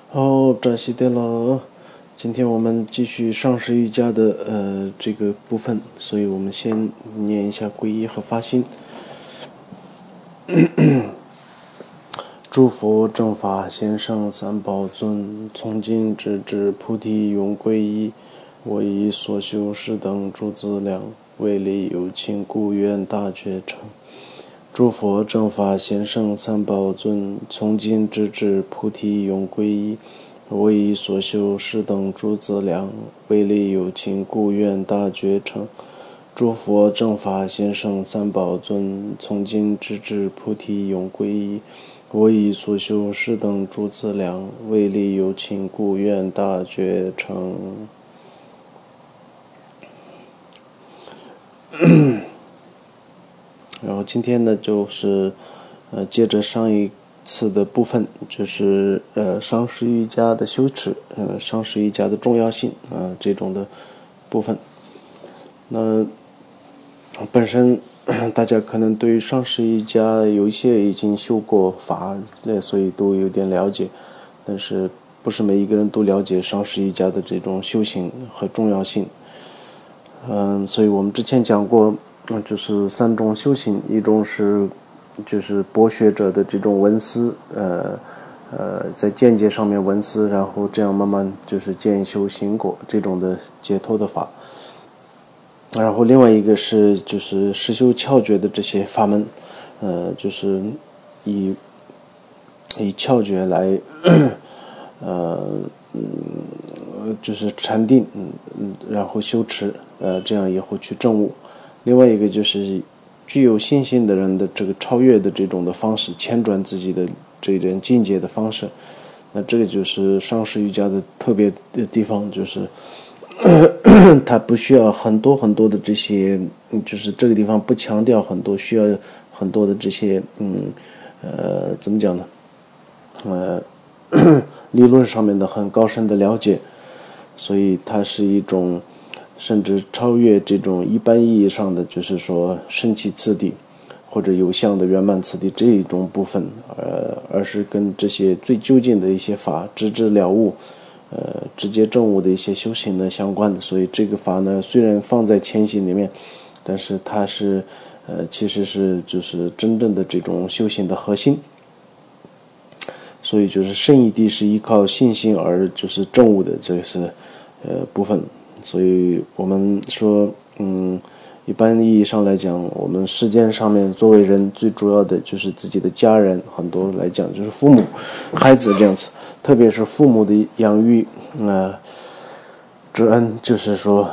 好，扎西德了。今天我们继续上师瑜伽的这个部分，所以我们先念一下皈依和发心。诸佛正法贤圣三宝尊，从今直至菩提永皈依。我以所修是等诸资粮，为利有情故愿大觉成。诸佛正法贤圣三宝尊，从今直至菩提永皈依。我以所修是等诸资粮，为利有情故愿大觉成。诸佛正法贤圣三宝尊，从今直至菩提永皈依。我以所修是等诸资粮，为利有情故愿大觉成。然后今天呢，就是接着上一次的部分，就是上师瑜伽的修持，上师瑜伽的重要性这种的部分。那本身大家可能对于上师瑜伽有一些已经修过法，所以都有点了解，但是不是每一个人都了解上师瑜伽的这种修行和重要性。所以我们之前讲过，就是三种修行，一种是就是博学者的这种闻思，在见解上面闻思，然后这样慢慢就是见修行果这种的解脱的法。然后另外一个是就是实修窍诀的这些法门，就是以窍诀来就是禅定，然后修持，这样以后去证悟。另外一个就是具有信心的人的这个超越的这种的方式，迁转自己的这种境界的方式。那这个就是上师瑜伽的特别的地方，就是它不需要很多很多的这些，就是这个地方不强调很多，需要很多的这些怎么讲呢？理论上面的很高深的了解，所以它是一种甚至超越这种一般意义上的，就是说升起次第或者有相的圆满次第这一种部分，而是跟这些最究竟的一些法直至了悟，直接证悟的一些修行呢相关的。所以这个法呢虽然放在前行里面，但是它是其实是就是真正的这种修行的核心。所以就是圣义谛是依靠信心而就是证悟的，这个是部分。所以我们说一般意义上来讲，我们世间上面作为人最主要的就是自己的家人，很多来讲就是父母孩子这样子，特别是父母的养育之恩，就是说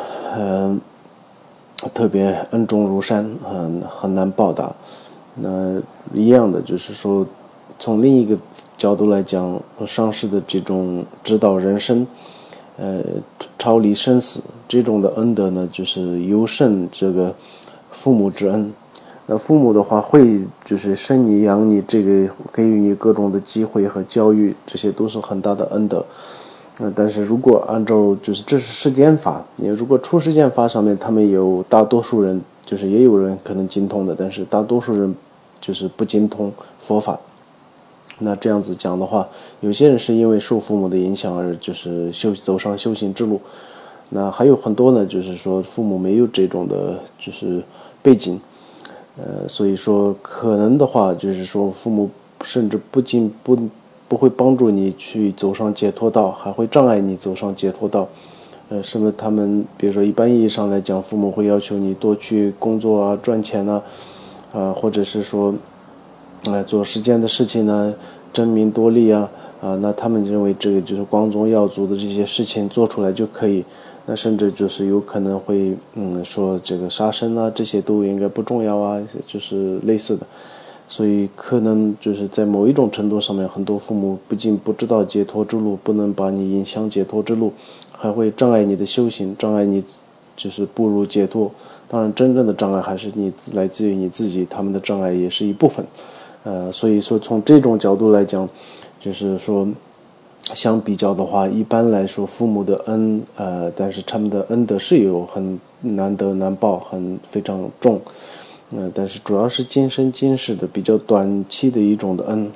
特别恩重如山，很难报答。那一样的就是说从另一个角度来讲，上师的这种指导人生超离生死这种的恩德呢，就是尤胜这个父母之恩。那父母的话会就是生你养你，这个给予你各种的机会和教育，这些都是很大的恩德。但是如果按照就是这是世间法，你如果出世间法上面，他们有大多数人就是也有人可能精通的，但是大多数人就是不精通佛法。那这样子讲的话，有些人是因为受父母的影响而就是走上修行之路，那还有很多呢，就是说父母没有这种的就是背景，所以说可能的话就是说父母甚至不会帮助你去走上解脱道，还会障碍你走上解脱道。什么他们比如说一般意义上来讲，父母会要求你多去工作啊，赚钱啊，或者是说做世间的事情呢，争名夺利那他们认为这个就是光宗耀祖的这些事情做出来就可以，那甚至就是有可能会说这个杀生这些都应该不重要就是类似的。所以可能就是在某一种程度上面，很多父母不仅不知道解脱之路，不能把你引向解脱之路，还会障碍你的修行，障碍你就是步入解脱。当然真正的障碍还是来自于你自己，他们的障碍也是一部分。所以说从这种角度来讲，就是说相比较的话，一般来说父母的恩但是他们的恩德是有很难得难报，非常重。但是主要是今生今世的比较短期的一种的恩，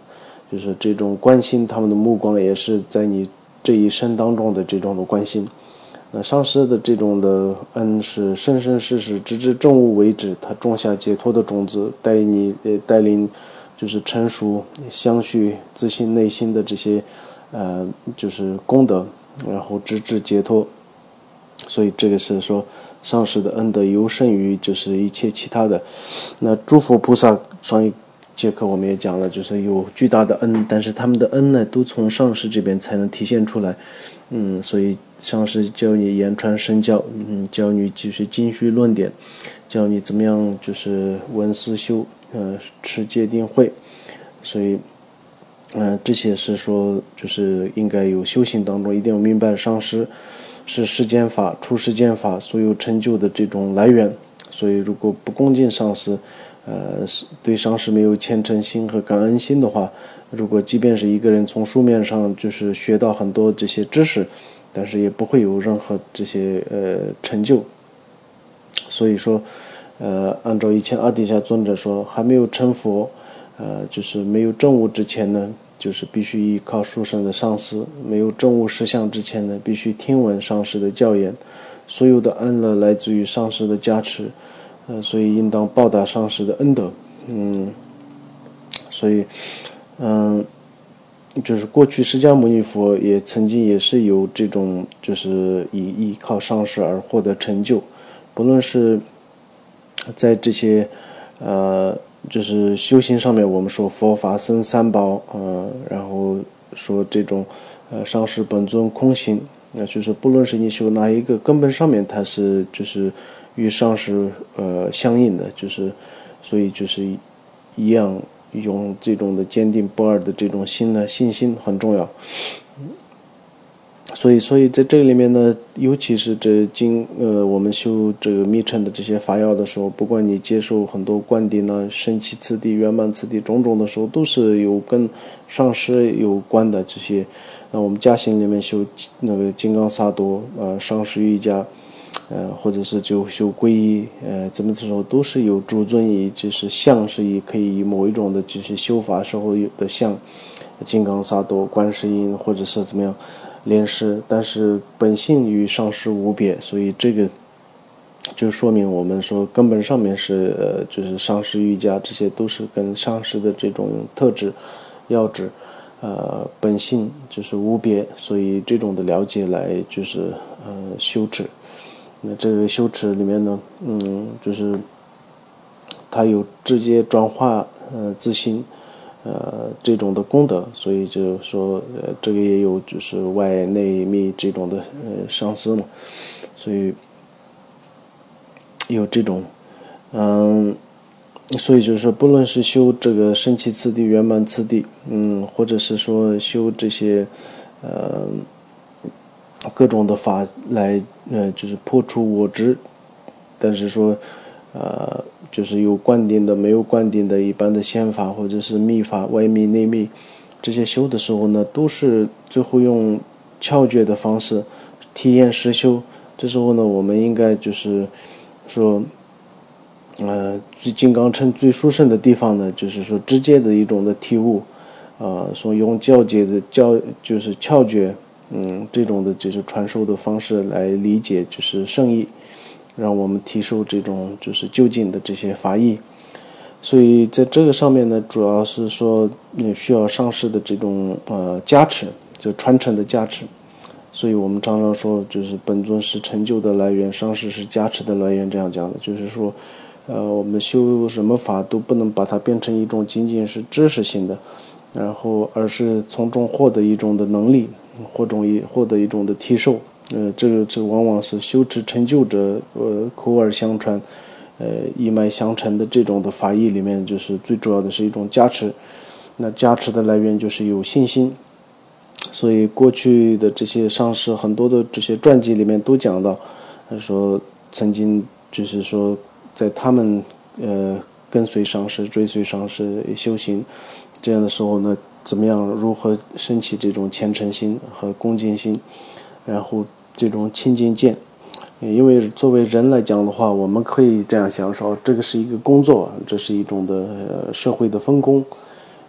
就是这种关心，他们的目光也是在你这一生当中的这种的关心。那上师的这种的恩是生生世世直至正悟为止，他种下解脱的种子，带领就是成熟相续自信内心的这些就是功德，然后直至解脱。所以这个是说上师的恩德尤胜于就是一切其他的。那诸佛菩萨上一节课我们也讲了，就是有巨大的恩，但是他们的恩呢都从上师这边才能体现出来。所以上师教你言传身教，教你就是经须论点，教你怎么样就是闻思修，持戒定慧。所以这些是说就是应该有修行当中一定要明白，上师是世间法出世间法所有成就的这种来源。所以如果不恭敬上师，对上师没有虔诚心和感恩心的话，如果即便是一个人从书面上就是学到很多这些知识，但是也不会有任何这些成就。所以说按照以前阿底峡尊者说，还没有成佛，就是没有证悟之前呢，就是必须依靠殊胜的上师；没有证悟实相之前呢，必须听闻上师的教言。所有的安乐来自于上师的加持，所以应当报答上师的恩德。所以就是过去释迦牟尼佛也曾经也是有这种就是依靠上师而获得成就，不论是在这些就是修行上面，我们说佛法僧三宝，然后说这种上师本尊空行，就是不论是你修哪一个根本上面，它是就是与上师相应的，就是所以就是一样用这种的坚定不二的这种信心很重要。所以在这里面呢，尤其是我们修这个密乘的这些法要的时候，不管你接受很多灌顶啊、升起次第、圆满次第种种的时候，都是有跟上师有关的这些。那我们家行里面修那个金刚萨埵，上师瑜伽，或者是就修皈依，怎么的时候都是有主尊以就是相是可以以某一种的就是修法时候有的相，金刚萨埵、观世音或者是怎么样莲师，但是本性与上师无别。所以这个就说明我们说根本上面是就是上师瑜伽，这些都是跟上师的这种特质要旨本性就是无别，所以这种的了解来就是修持。那这个修持里面呢，就是它有直接转化自心这种的功德，所以就是说这个也有就是外内密这种的上师嘛，所以有这种所以就是说不论是修这个升起次第、圆满次第，或者是说修这些各种的法来就是破除我执，但是说就是有灌顶的没有灌顶的一般的仙法或者是密法外密内密，这些修的时候呢，都是最后用窍诀的方式体验实修。这时候呢，我们应该就是说最金刚乘最殊胜的地方呢，就是说直接的一种的体悟，说用教解的就是窍诀，这种的就是传授的方式来理解就是圣意，让我们提受这种就是究竟的这些法义。所以在这个上面呢，主要是说需要上师的这种加持，就传承的加持。所以我们常常说，就是本尊是成就的来源，上师是加持的来源，这样讲的，就是说我们修什么法都不能把它变成一种仅仅是知识性的，然后而是从中获得一种的能力，获得一种的提受。这往往是修持成就者口耳相传，一脉相承的这种的法义里面，就是最主要的是一种加持。那加持的来源就是有信心。所以过去的这些上师很多的这些传记里面都讲到，说曾经就是说在他们跟随上师追随上师修行这样的时候呢，怎么样如何升起这种虔诚心和恭敬心，然后这种清净见。因为作为人来讲的话，我们可以这样想说，这个是一个工作，这是一种的社会的分工，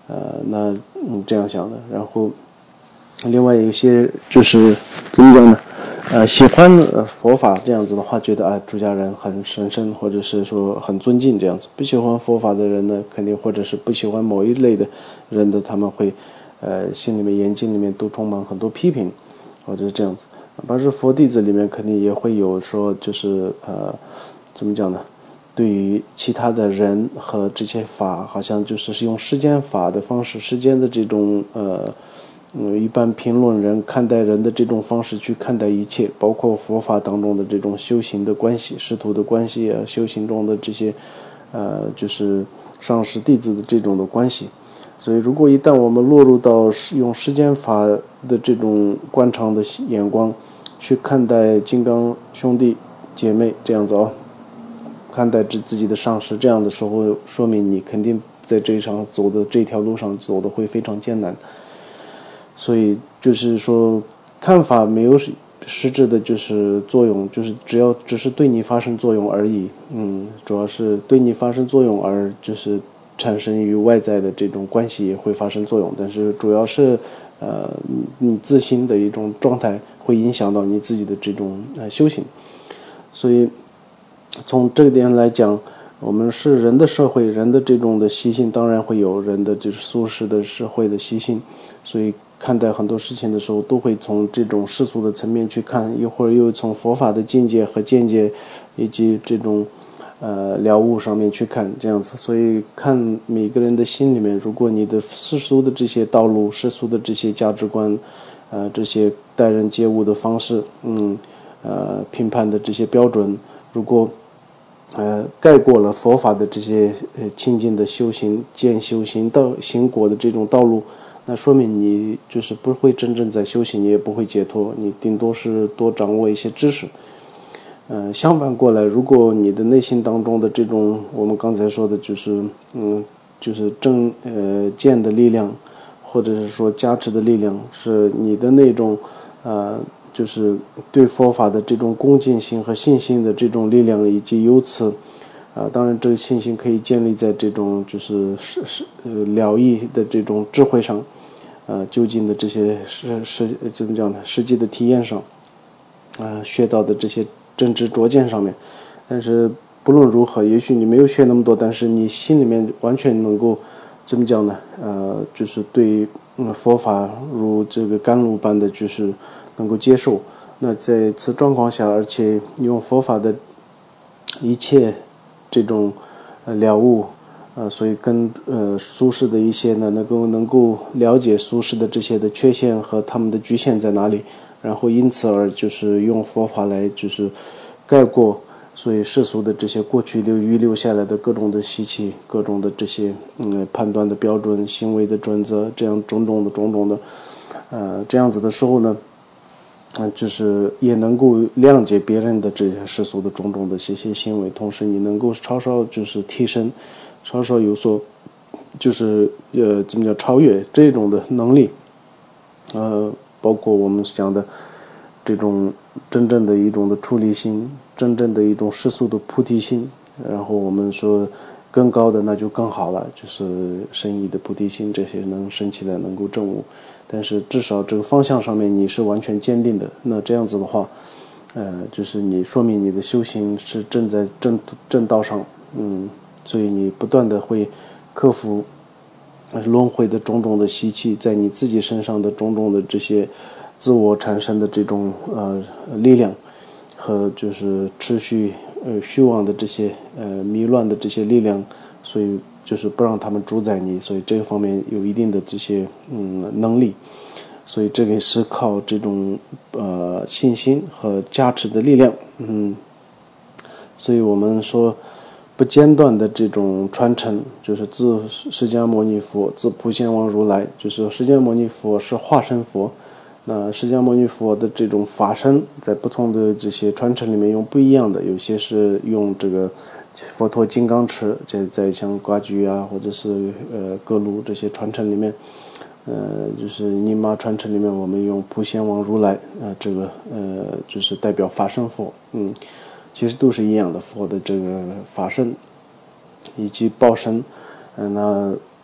那这样想的。然后另外有些就是怎么讲呢？喜欢佛法这样子的话，觉得出家人很神圣，或者是说很尊敬这样子。不喜欢佛法的人呢，肯定或者是不喜欢某一类的人的，他们会心里面眼睛里面都充满很多批评，或者是这样子。但是佛弟子里面肯定也会有说，就是怎么讲呢？对于其他的人和这些法，好像就是用世间法的方式，世间的这种一般评论人看待人的这种方式去看待一切，包括佛法当中的这种修行的关系、师徒的关系修行中的这些就是上师弟子的这种的关系。所以如果一旦我们落入到用世间法的这种观察的眼光去看待金刚兄弟姐妹这样子看待自己的上师，这样的时候，说明你肯定在这条路上走的会非常艰难。所以就是说，看法没有实质的就是作用，就是只是对你发生作用而已。主要是对你发生作用，而就是产生于外在的这种关系也会发生作用，但是主要是你自心的一种状态会影响到你自己的这种修行。所以从这个点来讲，我们是人的社会，人的这种的习性当然会有人的就是俗世的社会的习性，所以看待很多事情的时候都会从这种世俗的层面去看，或者又从佛法的境界和见解以及这种了悟上面去看，这样子。所以看每个人的心里面，如果你的世俗的这些道路、世俗的这些价值观这些待人接物的方式评判的这些标准，如果盖过了佛法的这些清净的修行、见修行道行果的这种道路，那说明你就是不会真正在修行，你也不会解脱，你顶多是多掌握一些知识。相反过来，如果你的内心当中的这种我们刚才说的就是就是见的力量，或者是说加持的力量，是你的那种就是对佛法的这种恭敬心和信心的这种力量，以及由此当然这个信心可以建立在这种就是了义的这种智慧上，究竟的这些怎么讲呢？实际的体验上，学到的这些真知灼见上面。但是不论如何，也许你没有学那么多，但是你心里面完全能够怎么讲呢？就是对佛法如这个甘露般的，就是能够接受。那在此状况下，而且用佛法的一切这种了悟，所以跟苏轼的一些呢能够了解苏轼的这些的缺陷和他们的局限在哪里，然后因此而就是用佛法来就是概括，所以世俗的这些过去遗留下来的各种的习气，各种的这些判断的标准、行为的准则，这样种种的这样子的时候呢，就是也能够谅解别人的这些世俗的种种的这些行为，同时你能够稍稍就是提升，稍稍有所就是怎么讲超越这种的能力，包括我们讲的这种真正的一种的出离心，真正的一种世俗的菩提心，然后我们说更高的那就更好了，就是深意的菩提心，这些能升起来能够证悟。但是至少这个方向上面你是完全坚定的，那这样子的话，就是你说明你的修行是正在正道上，所以你不断的会克服轮回的种种的习气，在你自己身上的种种的这些自我产生的这种力量和就是持续虚妄的这些迷乱的这些力量，所以就是不让他们主宰你，所以这个方面有一定的这些能力，所以这个是靠这种信心和加持的力量，所以我们说不间断的这种传承，就是自释迦牟尼佛，自普贤王如来，就是释迦牟尼佛是化身佛，那释迦牟尼佛的这种法身在不同的这些传承里面用不一样的，有些是用这个佛陀金刚持，在像瓜居啊或者是各路这些传承里面，就是尼玛传承里面我们用普贤王如来这个就是代表法身佛，其实都是一样的，佛的这个法身以及报身，那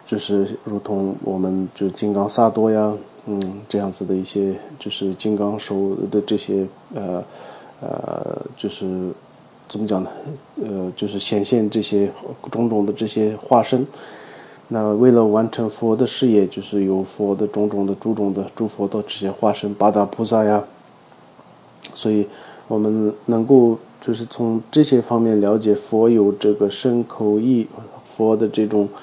就是如同我们就金刚萨埵呀，这样子的一些就是金刚手的这些就是怎么讲呢？就是显现这些种种的这些化身。那为了完成佛的事业，就是有佛的种种的诸种的诸佛的这些化身，八大菩萨呀。所以我们能够就是从这些方面了解佛有这个身口意，佛的这种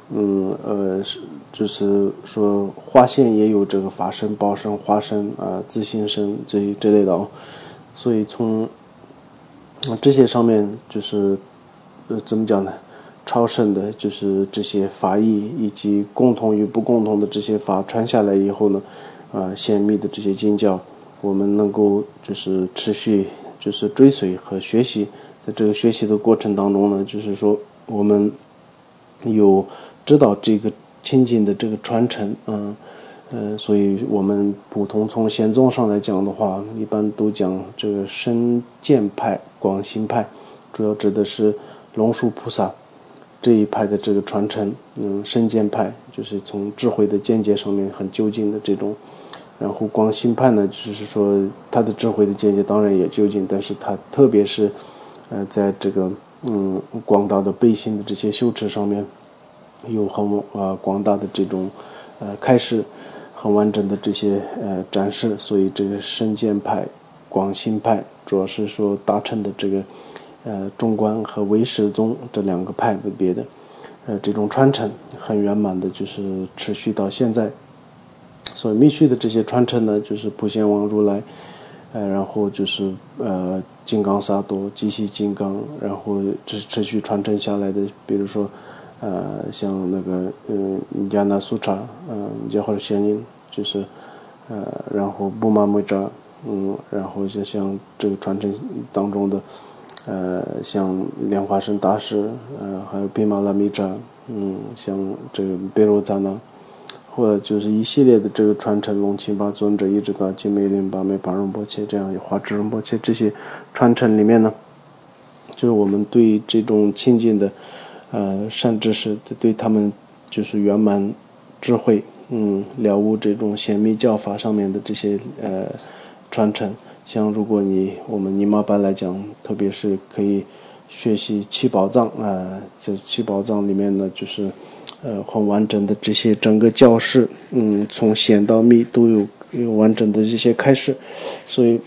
就是说化现也有这个法身、报身、化身自性身这类的所以从这些上面就是怎么讲呢？超胜的就是这些法义以及共同与不共同的这些法传下来以后呢，显密的这些经教，我们能够就是持续就是追随和学习。在这个学习的过程当中呢，就是说我们有知道这个亲近的这个传承，所以我们普通从显宗上来讲的话，一般都讲这个身见派、广行派，主要指的是龙树菩萨这一派的这个传承。身见派就是从智慧的见解上面很究竟的这种，然后广行派呢，就是说他的智慧的见解当然也究竟，但是他特别是在这个广大的背心的这些修持上面有很广大的这种开示，很完整的这些展示。所以这个身见派、广行派主要是说达成的这个中观和唯识宗这两个派别的这种传承很圆满的，就是持续到现在。所以密续的这些传承呢，就是普贤王如来，然后就是金刚萨埵、极系金刚，然后持续传承下来的，比如说像那个亚那苏查，加尔仙音，就是然后布玛梅扎，然后就像这个传承当中的像莲花生大师，还有毗麻拉密扎，像这个贝罗扎那，或者就是一系列的这个传承，龙钦巴尊者一直到金梅林巴梅巴仁波切，这样有华智仁波切，这些传承里面呢，就是我们对这种亲近的善知识，对他们就是圆满智慧，了悟这种显密教法上面的这些传承。像如果我们尼玛班来讲，特别是可以学习七宝藏这七宝藏里面呢，就是很完整的这些整个教室，从显到密都有完整的这些开示。所以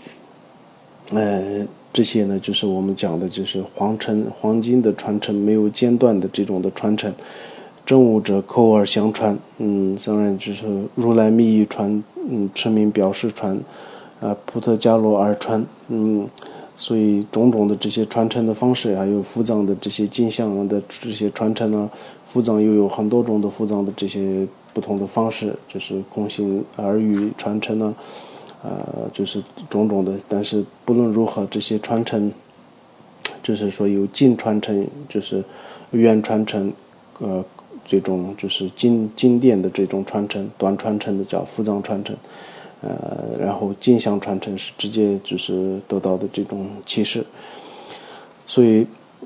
这些呢，就是我们讲的就是黄金的传承，没有间断的这种的传承。真悟者口耳相传，当然就是如来密意传，持名表示传，普特伽罗耳传，所以种种的这些传承的方式，还有伏藏的这些镜像的这些传承呢，伏藏又有很多种的伏藏的这些不同的方式，就是空行耳语传承呢，就是种种的。但是不论如何，这些传承，就是说有近传承，就是远传承，这种就是经典的这种传承，短传承的叫伏藏传承。然后镜像传承是直接就是得到的这种启示，所以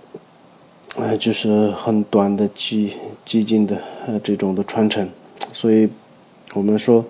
就是很短的激进的这种的传承。所以我们说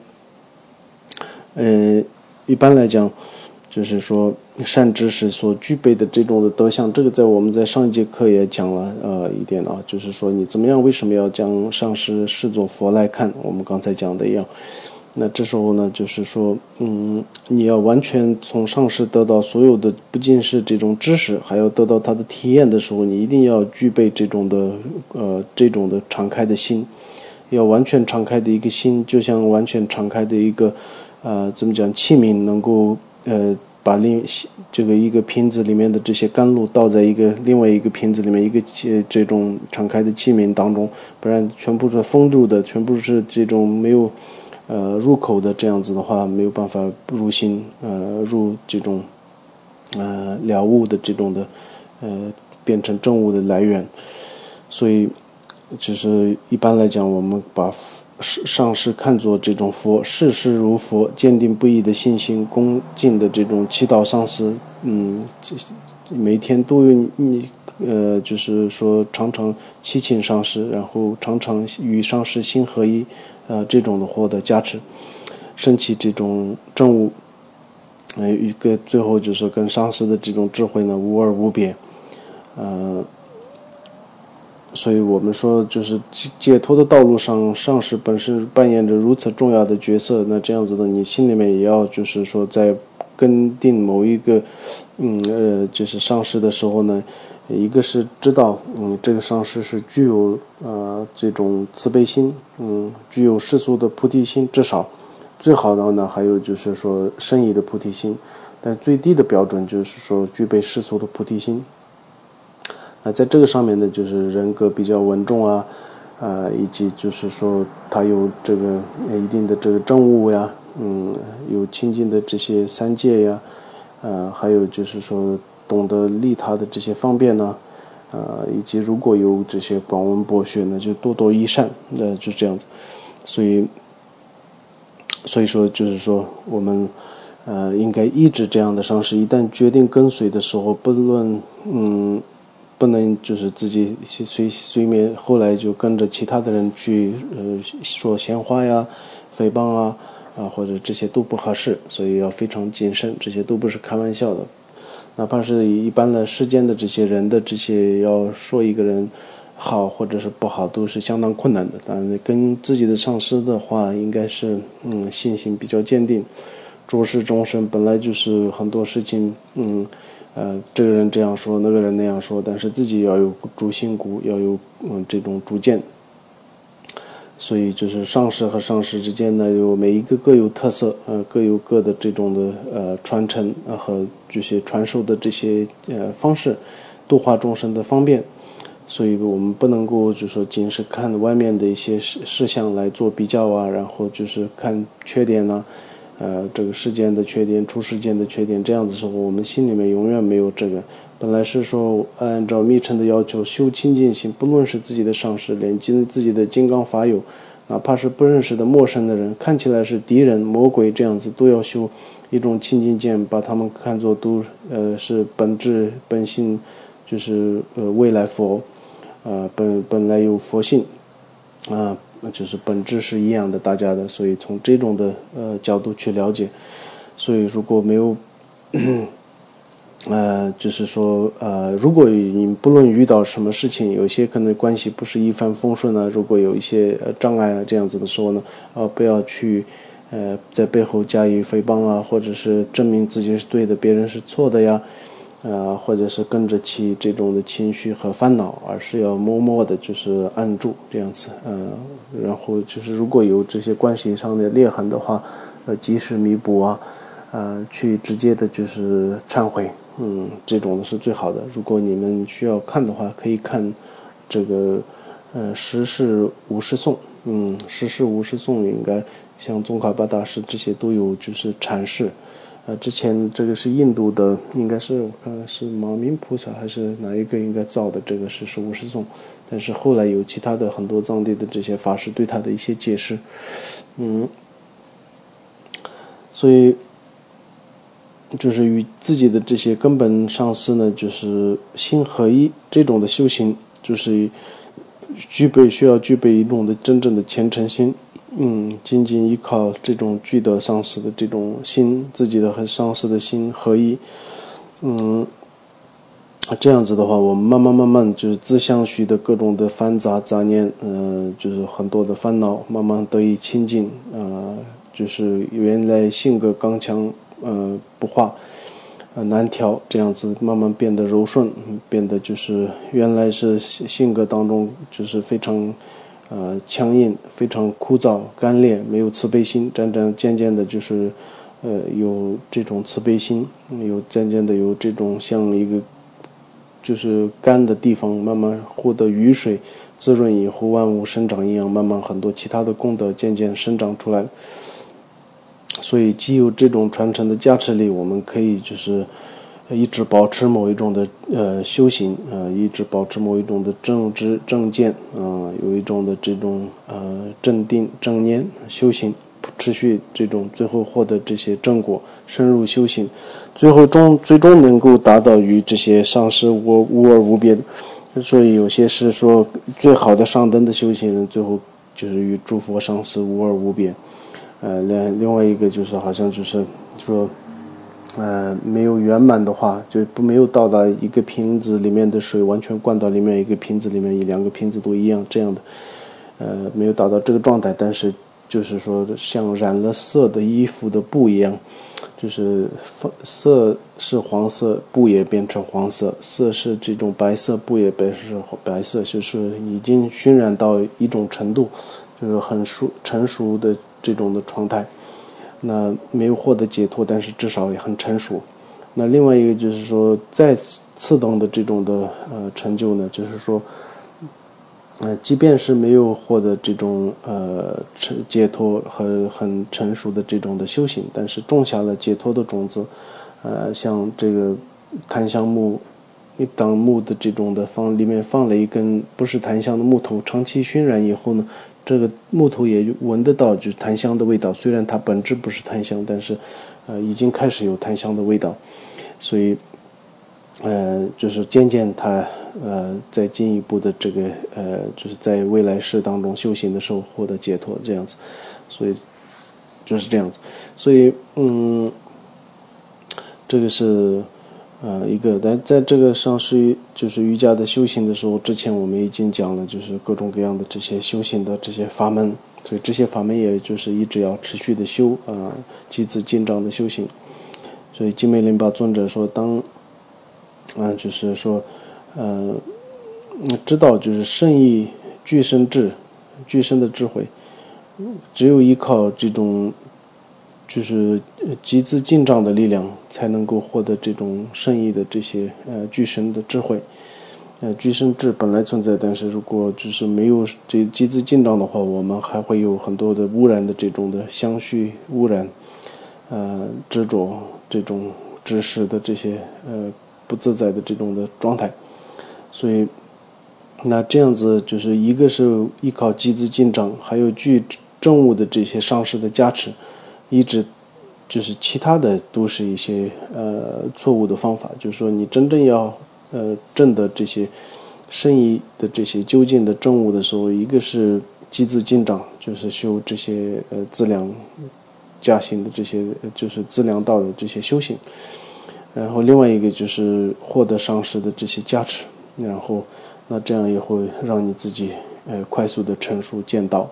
一般来讲就是说善知识所具备的这种的德相，这个在我们在上一节课也讲了一点就是说你怎么样，为什么要将上师视作佛来看，我们刚才讲的一样。那这时候呢，就是说你要完全从上师得到所有的不仅是这种知识，还要得到他的体验的时候，你一定要具备这种的敞开的心，要完全敞开的一个心，就像完全敞开的一个怎么讲器皿，能够把这个一个瓶子里面的这些甘露倒在另外一个瓶子里面，一个这种敞开的器皿当中，不然全部是封住的，全部是这种没有入口的，这样子的话没有办法入心，入这种了悟的这种的变成正悟的来源。所以就是一般来讲，我们把上师看作这种佛，视师如佛，坚定不移的信心，恭敬的这种祈祷上师，每天都有你就是说常常祈请上师，然后常常与上师心合一，这种的获得加持，升起这种证悟，一个最后就是跟上师的这种智慧呢无二无别，所以我们说就是解脱的道路上，上师本身扮演着如此重要的角色，那这样子的你心里面也要就是说在跟定某一个就是上师的时候呢，一个是知道这个上师是具有这种慈悲心，具有世俗的菩提心，至少最好的呢还有就是说深意的菩提心，但最低的标准就是说具备世俗的菩提心。在这个上面呢，就是人格比较稳重啊，以及就是说他有这个一定的这个证悟呀，有亲近的这些三界呀，还有就是说懂得利他的这些方便呢，以及如果有这些广闻博学呢，就多多益善，就这样子。所以说就是说我们应该抑制这样的上师，一旦决定跟随的时候，不能就是自己随便后来就跟着其他的人去说闲话呀、诽谤啊，或者这些都不合适，所以要非常谨慎，这些都不是开玩笑的。哪怕是一般的世间的这些人的这些要说一个人好或者是不好，都是相当困难的。当然跟自己的上师的话，应该是信心比较坚定，诸事众生本来就是很多事情这个人这样说，那个人那样说，但是自己要有主心骨，要有这种主见。所以就是上师和上师之间呢，每一个各有特色，各有各的这种的传承和这些传授的这些方式，度化众生的方便。所以我们不能够就说仅是看外面的一些事项来做比较啊，然后就是看缺点啊，这个世间的缺点、出世间的缺点，这样子的时候，我们心里面永远没有这个。本来是说按照密乘的要求修清净心，不论是自己的上师，连自己的金刚法友，哪怕是不认识的陌生的人，看起来是敌人、魔鬼这样子，都要修一种清净见，把他们看作都是本质本性，就是未来佛，本来有佛性，就是本质是一样的，大家的，所以从这种的角度去了解。所以如果没有就是说如果你不论遇到什么事情，有些可能关系不是一帆风顺啊，如果有一些障碍啊这样子的时候呢，不要去在背后加以诽谤啊，或者是证明自己是对的，别人是错的呀，或者是跟着起这种的情绪和烦恼，而是要默默的就是按住这样子，然后就是如果有这些关系上的裂痕的话，及时弥补啊，去直接的就是忏悔，这种的是最好的。如果你们需要看的话，可以看这个十世五世颂，十世五世颂应该像宗喀巴大师这些都有就是阐释。之前这个是印度的，应该是我看是马明菩萨还是哪一个应该造的这个是十五世颂，但是后来有其他的很多藏地的这些法师对他的一些解释，所以就是与自己的这些根本上师呢，就是心合一，这种的修行就是需要具备一种的真正的虔诚心，仅仅依靠这种具德上师的这种心，自己的和上师的心合一，这样子的话，我们慢慢就是自相续的各种的烦杂杂念，就是很多的烦恼慢慢得以清净，就是原来性格刚强，不化，难调，这样子慢慢变得柔顺，变得就是原来是性格当中就是非常强硬，非常枯燥干练，没有慈悲心，渐渐的就是有这种慈悲心，渐渐的有这种像一个就是干的地方慢慢获得雨水滋润以后，万物生长一样，慢慢很多其他的功德渐渐生长出来。所以既有这种传承的加持力，我们可以就是一直保持某一种的修行，一直保持某一种的正知正见，有一种的这种正定正念修行， 持续这种最后获得这些正果，深入修行，最终能够达到与这些上师无二无别的。所以有些是说最好的上等的修行人，最后就是与诸佛上师无二无别。另外一个就是好像就是说，没有圆满的话，就没有到达一个瓶子里面的水完全灌到里面一个瓶子里面，两个瓶子都一样这样的，没有达到这个状态，但是就是说像染了色的衣服的布一样，就是色是黄色，布也变成黄色，色是这种白色，布也变成白色，就是已经熏染到一种程度，就是很成熟的这种的状态。那没有获得解脱，但是至少也很成熟。那另外一个就是说再次等的这种的成就呢，就是说即便是没有获得这种解脱和很成熟的这种的修行，但是种下了解脱的种子，像这个檀香木一档木的这种的里面放了一根不是檀香的木头，长期熏染以后呢，这个木头也闻得到就是檀香的味道，虽然它本质不是檀香，但是已经开始有檀香的味道，所以就是渐渐它在进一步的这个就是在未来世当中修行的时候获得解脱这样子，所以就是这样子，所以这个是一个，但在这个上师就是瑜伽的修行的时候，之前我们已经讲了，就是各种各样的这些修行的这些法门，所以这些法门也就是一直要持续的修积资进章的修行。所以金美林巴尊者说，就是说知道就是圣意具身的智慧，只有依靠这种就是集资进章的力量，才能够获得这种圣意的这些具身的智慧。具身智本来存在，但是如果就是没有这集资进章的话，我们还会有很多的污染的这种的相续污染，执着这种知识的这些不自在的这种的状态。所以那这样子就是一个是依靠集资进章，还有具正悟的这些上师的加持，一直就是其他的都是一些错误的方法。就是说你真正要证的这些圣意的这些究竟的正悟的时候，一个是积资进章，就是修这些资粮加行的这些就是资粮道的这些修行，然后另外一个就是获得上师的这些加持，然后那这样也会让你自己快速的成熟见道。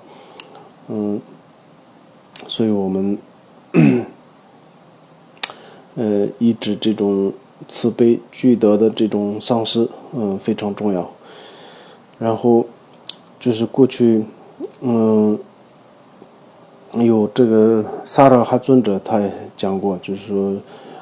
所以我们依止这种慈悲具德的这种上师非常重要。然后就是过去有这个萨拉哈尊者他也讲过，就是说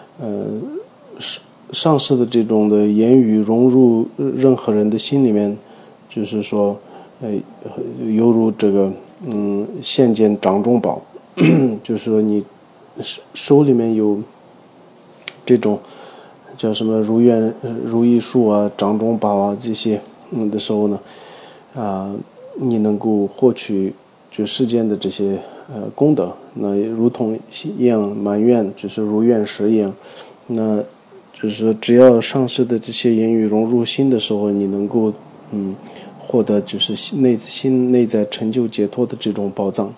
上师的这种的言语融入任何人的心里面，就是说犹如这个现见掌中宝就是说你手里面有这种叫什么如意树啊、掌中宝啊这些的时候呢，你能够获取就世间的这些功德，那如同一样满愿就是如愿石一样，那就是说只要上师的这些言语融入心的时候，你能够获得就是心内在成就解脱的这种宝藏。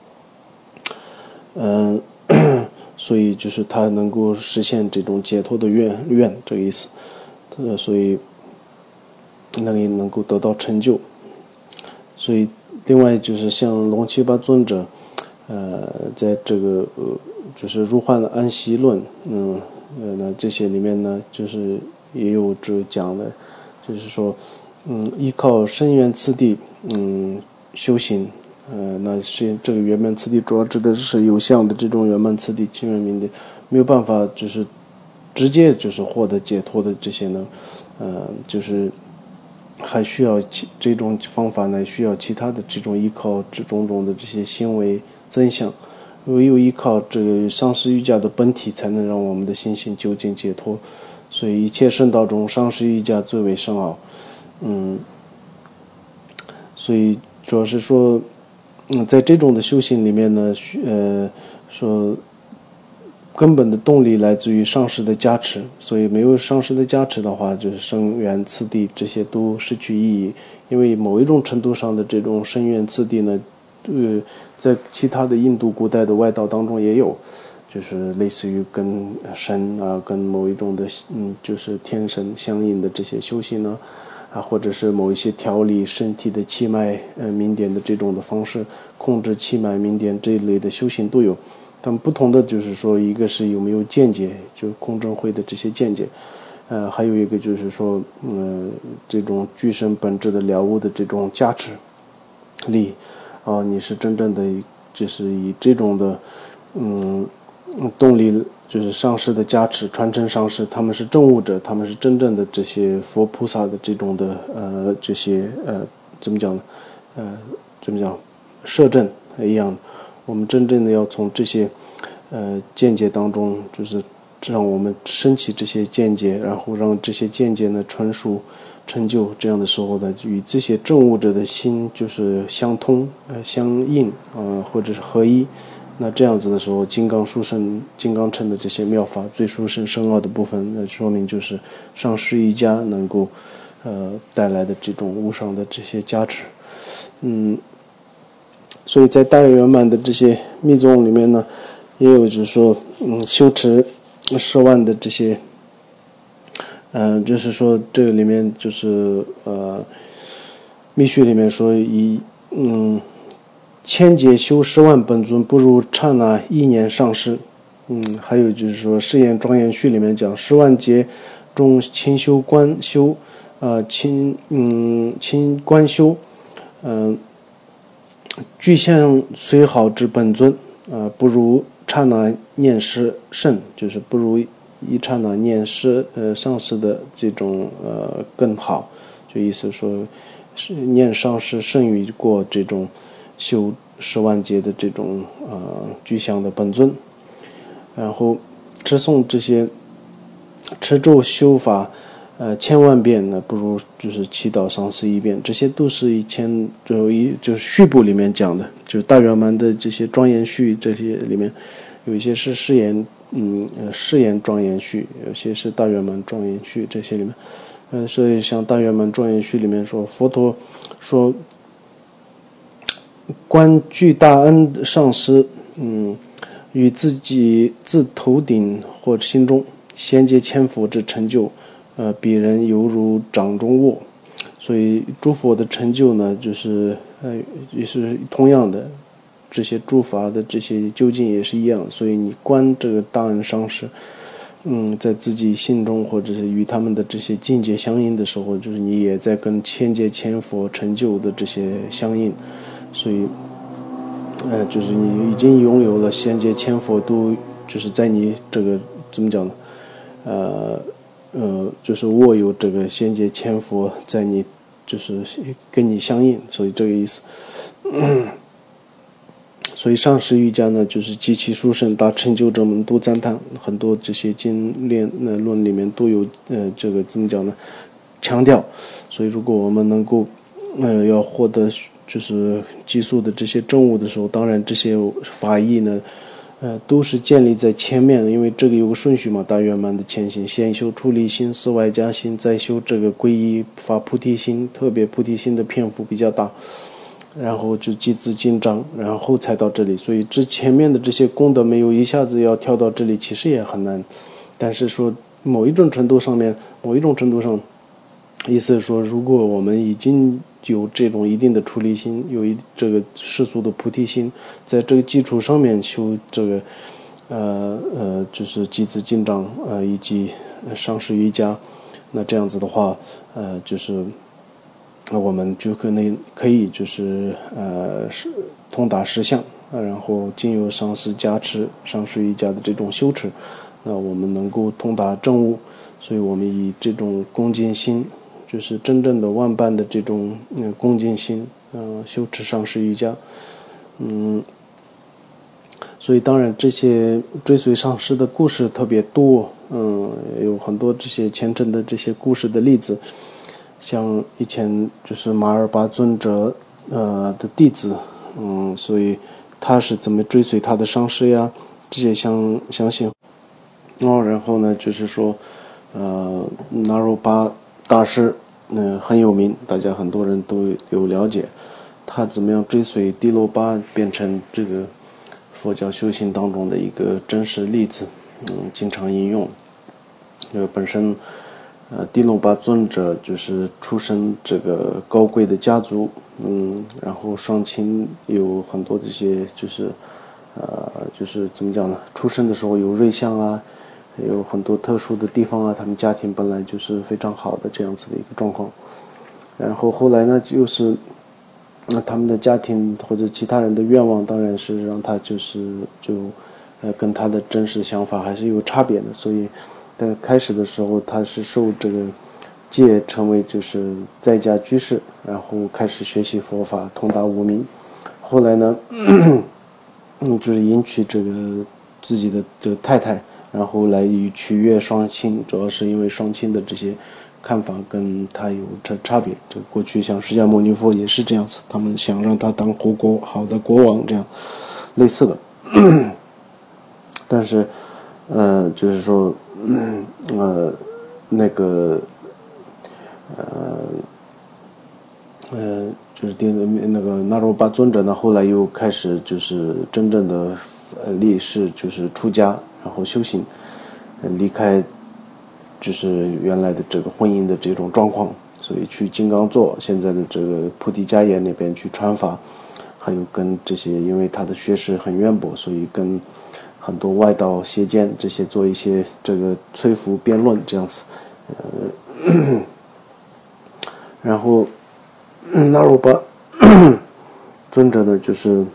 所以就是他能够实现这种解脱的愿这个意思，所以能够得到成就。所以另外就是像龙七巴尊者在这个就是如幻的安息论那这些里面呢，就是也有这讲的，就是说依靠深远次第修行，那是这个圆满次第主要指的是有相的这种圆满次第清圆明的，没有办法就是直接就是获得解脱的这些呢就是还需要这种方法呢，需要其他的这种依靠这种种的这些行为增相，唯有依靠这个上师瑜伽的本体，才能让我们的心性究竟解脱。所以一切圣道中，上师瑜伽最为深奥。所以主要是说在这种的修行里面呢，说根本的动力来自于上师的加持，所以没有上师的加持的话，就是生缘次第这些都失去意义。因为某一种程度上的这种生缘次第呢，在其他的印度古代的外道当中也有，就是类似于跟神啊，跟某一种的就是天神相应的这些修行呢，或者是某一些调理身体的气脉明点的这种的方式，控制气脉明点这一类的修行都有。他们不同的就是说，一个是有没有见解，就是空正慧的这些见解，还有一个就是说，这种具身本质的了悟的这种加持力，你是真正的就是以这种的，动力，就是上师的加持，传承上师，他们是证悟者，他们是真正的这些佛菩萨的这种的这些怎么讲呢？怎么讲？摄证一样。我们真正的要从这些见解当中，就是让我们升起这些见解，然后让这些见解呢纯熟成就，这样的时候呢，与这些证悟者的心就是相通、相应或者是合一。那这样子的时候，金刚殊胜、金刚乘的这些妙法最殊胜深奥的部分，那说明就是上师瑜伽能够带来的这种无上的这些加持。所以在大圆满的这些密宗里面呢，也有就是说，修持10万的这些，就是说这个里面就是密续里面说千劫修10万本尊，不如刹那1年上师。还有就是说誓言庄严序里面讲10万劫中勤修观修，勤观修，具象虽好之本尊，不如刹那念师胜，就是不如一刹那念师上师的这种更好，就意思说是念上师胜于过这种修10万劫的这种具象的本尊。然后持诵这些持咒修法1000万遍呢，不如就是祈祷上师1遍，这些都是就是序部里面讲的，就是大圆满的这些庄严序，这些里面有一些是誓言庄严序，有些是大圆满庄严序，这些里面所以像大圆满庄严序里面说，佛陀说观具大恩的上师与自己自头顶或心中衔接千佛之成就，彼人犹如掌中握。所以诸佛的成就呢，就是也是同样的，这些诸法的这些究竟也是一样。所以你观这个大恩上师，在自己心中或者是与他们的这些境界相应的时候，就是你也在跟千劫千佛成就的这些相应。所以就是你已经拥有了衔接千佛，都就是在你这个怎么讲呢？就是握有这个衔接千佛在你，就是跟你相应，所以这个意思。所以上师瑜伽呢，就是极其殊胜，大成就者们都赞叹，很多这些经论里面都有这个怎么讲呢？强调。所以如果我们能够要获得就是激素的这些证悟的时候，当然这些法义呢都是建立在前面的，因为这个有个顺序嘛，大圆满的前行，先修出离心、四外加心，再修这个皈依发菩提心，特别菩提心的篇幅比较大，然后就集资进章，然后才到这里。所以之前面的这些功德没有一下子要跳到这里，其实也很难。但是说某一种程度上，意思是说，如果我们已经有这种一定的出离心，有这个世俗的菩提心，在这个基础上面修这个就是集资进章以及上师瑜伽，那这样子的话就是我们就可以就是通达实相，然后经由上师加持、上师瑜伽的这种修持，那我们能够通达正悟。所以我们以这种恭敬心，就是真正的万般的这种恭敬心，修持上师瑜伽，所以当然这些追随上师的故事特别多，有很多这些虔诚的这些故事的例子，像以前就是马尔巴尊者的弟子所以他是怎么追随他的上师呀，这些相信。然后呢，就是说，纳鲁巴大师，很有名，大家很多人都有了解，他怎么样追随帝罗巴变成这个佛教修行当中的一个真实例子，经常引用。本身，帝罗巴尊者就是出身这个高贵的家族，然后双亲有很多这些就是怎么讲呢？出生的时候有瑞相啊，有很多特殊的地方啊，他们家庭本来就是非常好的这样子的一个状况。然后后来呢，就是他们的家庭或者其他人的愿望，当然是让他跟他的真实想法还是有差别的。所以在开始的时候，他是受这个戒，成为就是在家居士，然后开始学习佛法，通达无明。后来呢，就是迎娶这个自己的这个太太，然后来取悦双亲，主要是因为双亲的这些看法跟他有差别。这过去像释迦牟尼佛也是这样子，他们想让他当好的国王这样类似的。但是就是说就是那个纳罗巴尊者呢，后来又开始就是真正的立誓，就是出家，然后修行，离开就是原来的这个婚姻的这种状况，所以去金刚座现在的这个菩提迦耶那边去传法，还有跟这些，因为他的学识很渊博，所以跟很多外道邪见这些做一些这个摧伏辩论这样子，然后纳鲁巴尊者呢，就是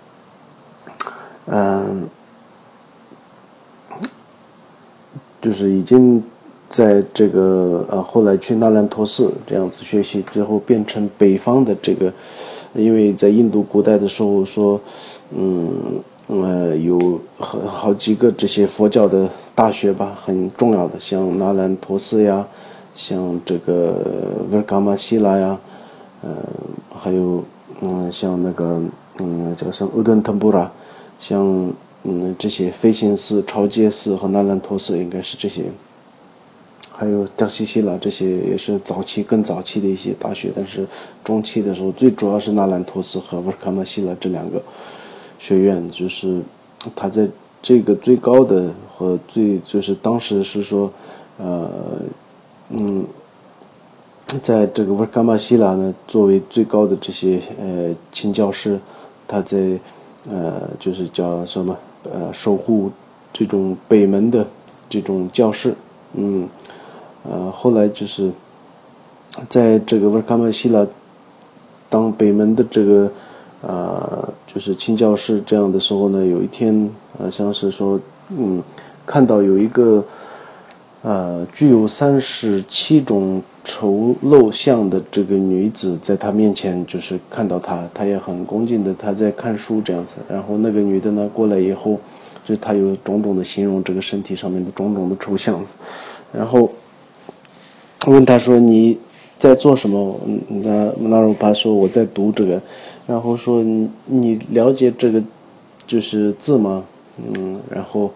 就是已经在这个后来去那兰陀寺这样子学习之后，变成北方的这个，因为在印度古代的时候说，有好几个这些佛教的大学吧，很重要的，像那兰陀寺呀，像这个维尔伽玛希拉呀，还有像那个叫什么乌顿腾布拉，像这些飞行寺、朝街寺和那兰陀寺应该是这些，还有达西西拉，这些也是更早期的一些大学，但是中期的时候最主要是那兰陀寺和维尔伽玛希拉这两个学院，就是他在这个最高的和就是当时是说在这个维尔伽玛希拉呢，作为最高的这些亲教师，他在就是叫什么守护这种北门的这种教室，后来就是在这个维尔伽玛希拉当北门的这个就是亲教室这样的时候呢，有一天像是说看到有一个具有37种丑陋相的这个女子在他面前，就是看到他也很恭敬的他在看书这样子，然后那个女的呢过来以后，就是他有种种的形容这个身体上面的种种的丑相，然后问他说你在做什么？那鲁巴说我在读这个，然后说你了解这个就是字吗？然后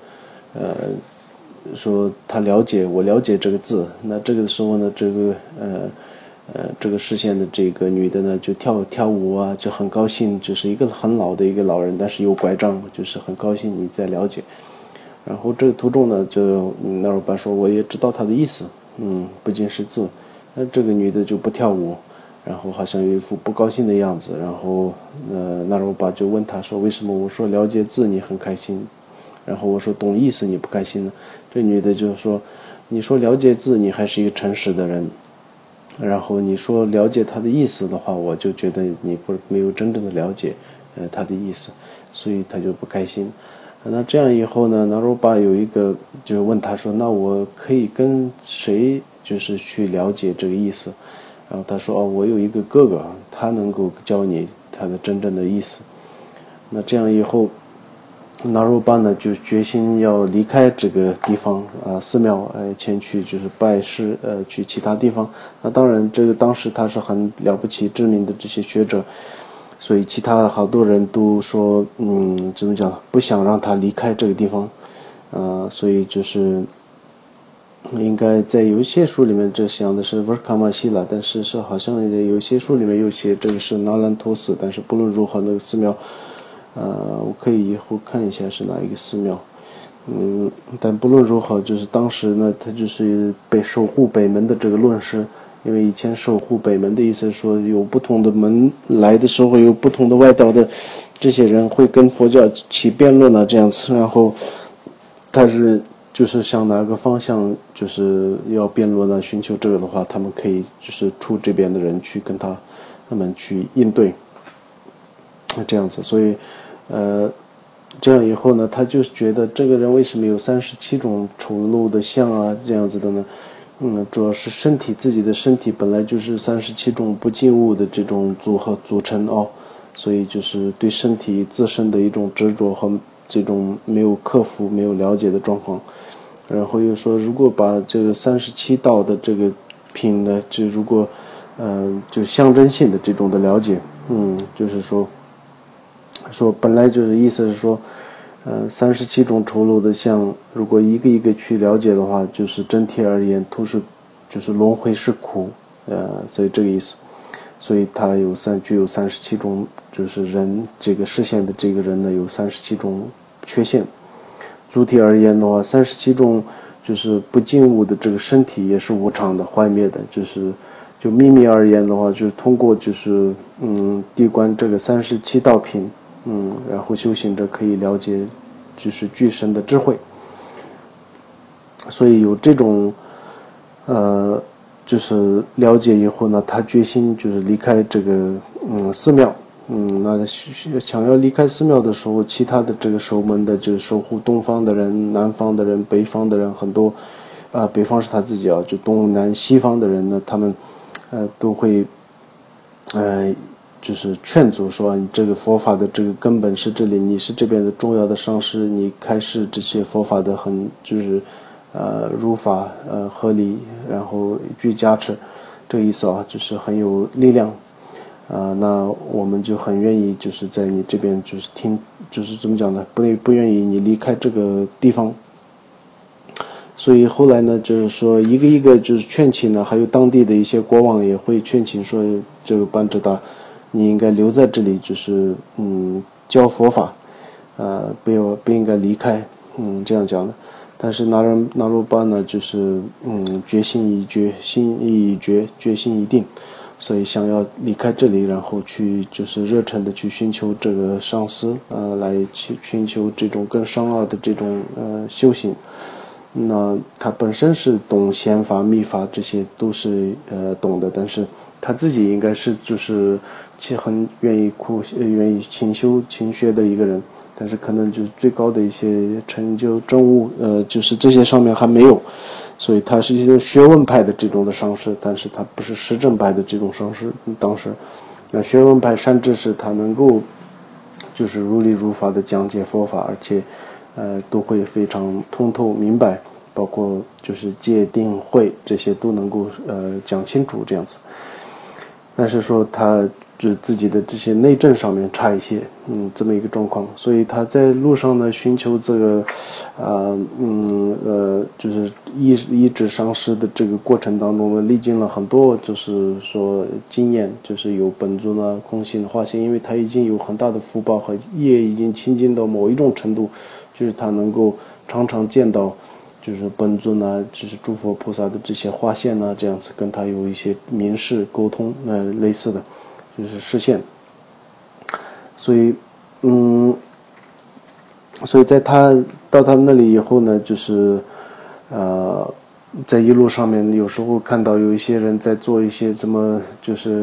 说他我了解这个字。那这个时候呢，这个视线的这个女的呢就跳舞啊，就很高兴，就是一个很老的一个老人，但是有拐杖，就是很高兴你在了解。然后这个途中呢，就那鲁巴说我也知道他的意思，不仅是字。那这个女的就不跳舞，然后好像有一副不高兴的样子。然后那鲁巴就问他说为什么我说了解字你很开心，然后我说懂意思你不开心呢？这女的就说你说了解字你还是一个诚实的人，然后你说了解他的意思的话，我就觉得你没有真正的了解他的意思，所以他就不开心。那这样以后呢，那鲁巴有一个就问他说那我可以跟谁就是去了解这个意思？然后他说我有一个哥哥，他能够教你他的真正的意思。那这样以后那鲁巴呢就决心要离开这个地方寺庙前去就是拜师去其他地方。那当然这个当时他是很了不起知名的这些学者所以其他好多人都说，怎么讲，不想让他离开这个地方，所以就是应该在有一些书里面这想的是沃尔卡马西拉，但是好像有些书里面又写这个是纳兰陀寺，但是不论如何那个寺庙，我可以以后看一下是哪一个寺庙。但不论如何，就是当时呢，他就是被守护北门的这个论师，因为以前守护北门的意思是说，有不同的门来的时候，有不同的外道的这些人会跟佛教起辩论啊，这样子，然后他是就是向哪个方向就是要辩论啊，寻求这个的话，他们可以就是出这边的人去跟他们去应对，这样子，所以这样以后呢，他就觉得这个人为什么有37种丑陋的相啊，这样子的呢？主要是自己的身体本来就是37种不净物的这种组成所以就是对身体自身的一种执着和这种没有克服、没有了解的状况。然后又说，如果把这个37道的这个品呢，就如果就象征性的这种的了解，就是说本来就是意思是说37种丑陋的相，如果一个一个去了解的话，就是整体而言都是就是轮回是苦，所以这个意思。所以它具有37种，就是人这个视线的这个人呢有37种缺陷。主体而言的话，37种就是不净物的这个身体也是无常的、坏灭的，就秘密而言的话，就是通过就是谛观这个37道品，然后修行者可以了解就是具身的智慧。所以有这种就是了解以后呢，他决心就是离开这个寺庙。那想要离开寺庙的时候，其他的这个守门的，就是守护东方的人、南方的人、北方的人，很多北方是他自己就东南西方的人呢，他们都会就是劝阻说，你这个佛法的这个根本是这里，你是这边的重要的上师，你开示这些佛法的就是如法合理，然后具加持，这个意思就是很有力量。那我们就很愿意就是在你这边就是就是怎么讲呢，不愿意你离开这个地方。所以后来呢，就是说一个一个就是劝请呢，还有当地的一些国王也会劝请说，这个班智达你应该留在这里，就是教佛法，不应该离开，这样讲的。但是那罗巴呢，就是决心已决，心意已决，决心已定，所以想要离开这里，然后去就是热忱的去寻求这个上师，来去寻求这种更深奥的这种修行。那他本身是懂显法、密法，这些都是懂的，但是他自己应该是就是很愿意勤修勤学的一个人，但是可能就是最高的一些成就证悟就是这些上面还没有，所以他是一些学问派的这种的上师，但是他不是实证派的这种上师。当时学问派善知识他能够就是如理如法的讲解佛法，而且都会非常通透明白，包括就是戒定慧这些都能够讲清楚这样子。但是说他就自己的这些内政上面差一些，这么一个状况，所以他在路上呢寻求这个就是医治伤势的这个过程当中呢，历经了很多就是说经验，就是有本尊啊、空性的化现，因为他已经有很大的福报和业已经亲近到某一种程度，就是他能够常常见到就是本尊啊，就是诸佛菩萨的这些化现啊，这样子跟他有一些明示沟通，类似的就是视线。所以在他到他那里以后呢，就是在一路上面有时候看到有一些人在做一些怎么就是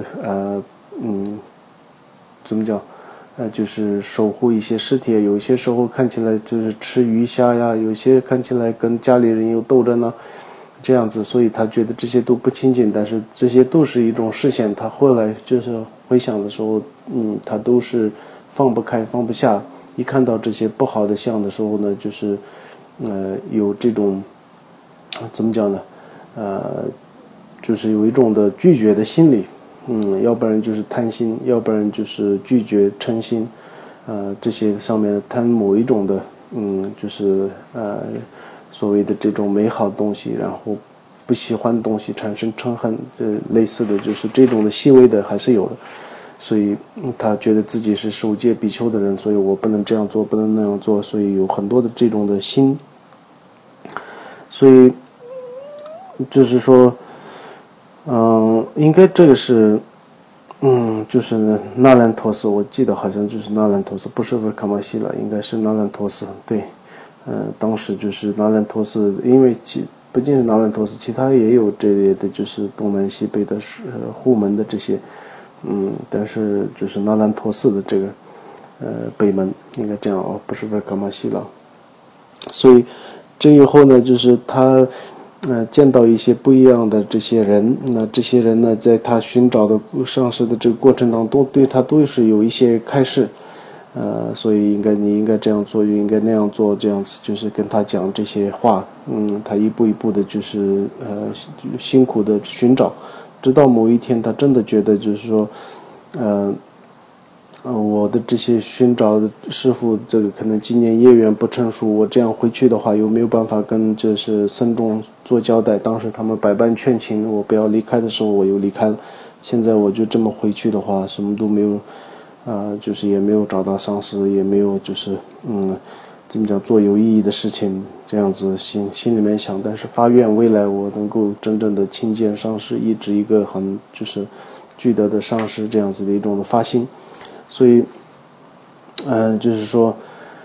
怎么讲就是守护一些尸体，有些时候看起来就是吃鱼虾呀，有些看起来跟家里人有斗争呢，这样子，所以他觉得这些都不亲近，但是这些都是一种视线。他后来就是回想的时候，他都是放不开放不下，一看到这些不好的相的时候呢，就是有这种怎么讲呢就是有一种的拒绝的心理， 要不然就是贪心，要不然就是拒绝嗔心，这些上面贪某一种的，就是所谓的这种美好的东西，然后不喜欢的东西产生嗔恨，类似的就是这种的细微的还是有的。所以他觉得自己是守戒比丘的人，所以我不能这样做，不能那样做，所以有很多的这种的心。所以就是说应该这个是就是那兰陀斯，我记得好像就是那兰陀斯，不是卡玛西了，应该是那兰陀斯。对，当时就是那兰陀斯，因为不仅是那兰陀斯，其他也有这类的，就是东南西北的护门的这些，但是就是那兰陀斯的这个北门应该这样不是卡玛西了。所以这以后呢，就是他见到一些不一样的这些人，那这些人呢，在他寻找的上师的这个过程当中，对他都是有一些开示，所以你应该这样做，就应该那样做，这样子就是跟他讲这些话，他一步一步的就是辛苦的寻找，直到某一天他真的觉得就是说，我的这些寻找的师父，这个可能今年业缘不成熟，我这样回去的话，有没有办法跟就是僧众做交代？当时他们百般劝请我不要离开的时候，我又离开了。现在我就这么回去的话，什么都没有，就是也没有找到上师，也没有就是怎么讲做有意义的事情，这样子心里面想。但是发愿未来我能够真正的亲近上师，一直一个很就是具德的上师，这样子的一种的发心。所以就是说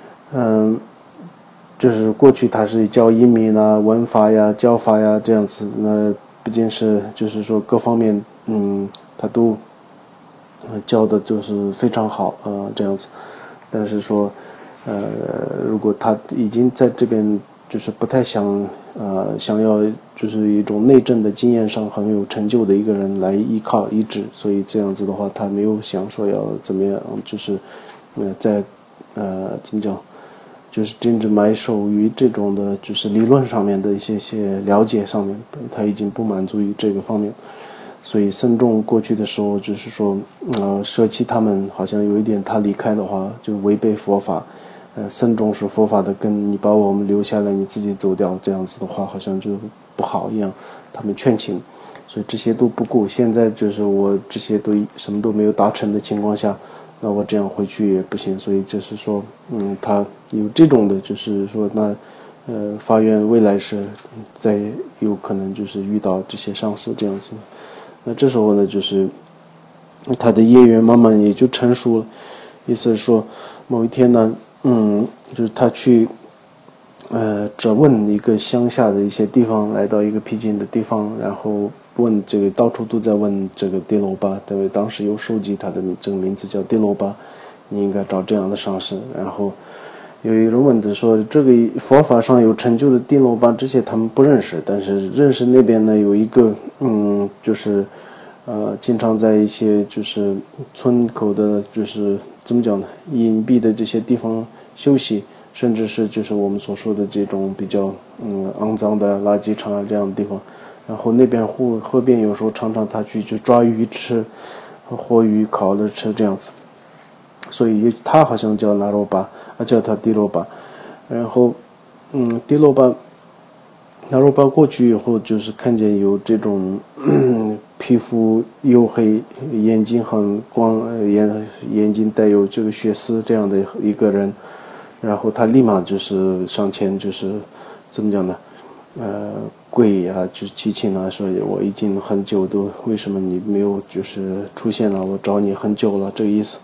就是过去他是教音密啊、文法呀、教法呀这样子，那不仅是就是说各方面他都教的就是非常好这样子。但是说如果他已经在这边就是不太想要就是一种内政的经验上很有成就的一个人来依靠依止，所以这样子的话他没有想说要怎么样，就是在怎么讲，就是真正埋首于这种的就是理论上面的一些了解上面，他已经不满足于这个方面。所以僧众过去的时候就是说舍弃他们，好像有一点他离开的话就违背佛法，僧众是佛法的根，你把我们留下来你自己走掉，这样子的话好像就不好一样，他们劝请，所以这些都不顾。现在就是我这些都什么都没有达成的情况下，那我这样回去也不行。所以就是说他有这种的就是说那发愿未来是再有可能就是遇到这些上师这样子。那这时候呢，就是他的业缘慢慢也就成熟了。意思是说，某一天呢，就是他去责问一个乡下的一些地方，来到一个僻静的地方，然后问这个到处都在问这个帝罗巴，因为当时有收集他的这个名字叫帝罗巴，你应该找这样的上师。然后有一个人问他说，这个佛法上有成就的帝罗巴，这些他们不认识，但是认识那边呢有一个就是经常在一些就是村口的就是怎么讲呢，隐蔽的这些地方休息，甚至是就是我们所说的这种比较肮脏的垃圾场这样的地方。然后那边河边有时候常常他去就抓鱼吃，活鱼烤了吃这样子。所以他好像叫那罗巴，叫他帝罗巴。然后帝罗巴那罗巴过去以后，就是看见有这种皮肤黝黑，眼睛很光，眼睛带有这个血丝这样的一个人，然后他立马就是上前就是怎么讲呢，跪啊，就是祈请啊，说我已经很久都为什么你没有就是出现了，我找你很久了，这个意思。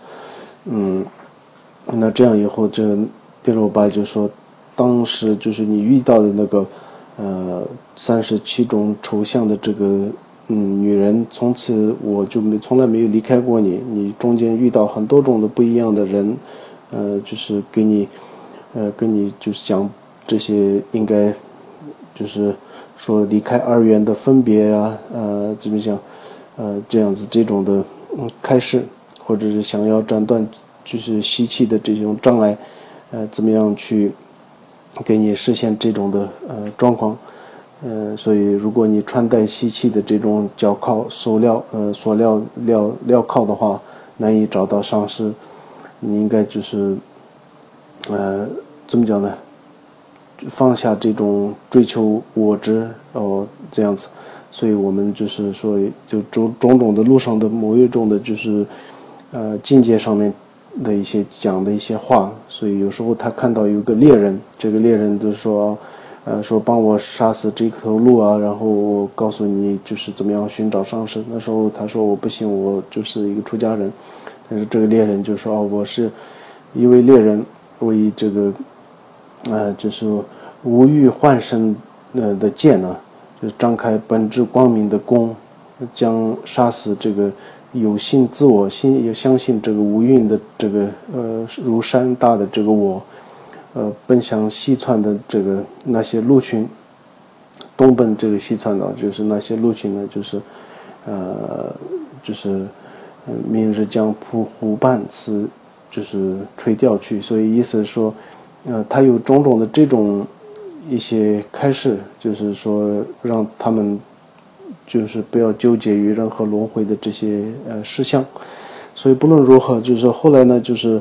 那这样以后，这个帝罗巴就说，当时就是你遇到的那个37种丑相的这个女人，从此我就从来没有离开过你，你中间遇到很多种的不一样的人，就是给你跟你就是讲这些应该就是说离开二元的分别啊，怎么讲这样子这种的开示，或者是想要斩断就是习气的这种障碍，怎么样去给你实现这种的状况。 所以如果你穿戴细器的这种脚铐、塑料镣铐的话，难以找到上师，你应该就是怎么讲呢？放下这种追求我执这样子。所以我们就是说，就种种的路上的某一种的就是境界上面的一些讲的一些话。所以有时候他看到有个猎人，这个猎人就说说帮我杀死这头鹿啊，然后我告诉你就是怎么样寻找上师。那时候他说我不行，我就是一个出家人。但是这个猎人就说我是一位猎人，为这个就是无欲幻身的剑呢，就是张开本质光明的弓，将杀死这个有信自我心也相信这个无蕴的这个如山大的这个我，奔向西窜的这个那些鹿群，东奔这个西窜的，就是那些鹿群呢，明日将扑湖畔此就是垂钓去。所以意思是说，他有种种的这种一些开示，就是说让他们就是不要纠结于任何轮回的这些事项。所以不论如何，就是后来呢，就是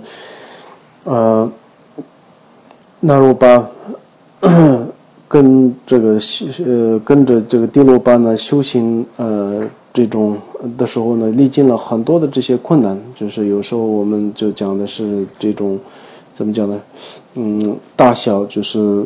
那若巴跟着这个帝罗巴呢修行这种的时候呢，历经了很多的这些困难。就是有时候我们就讲的是这种怎么讲呢？大小就是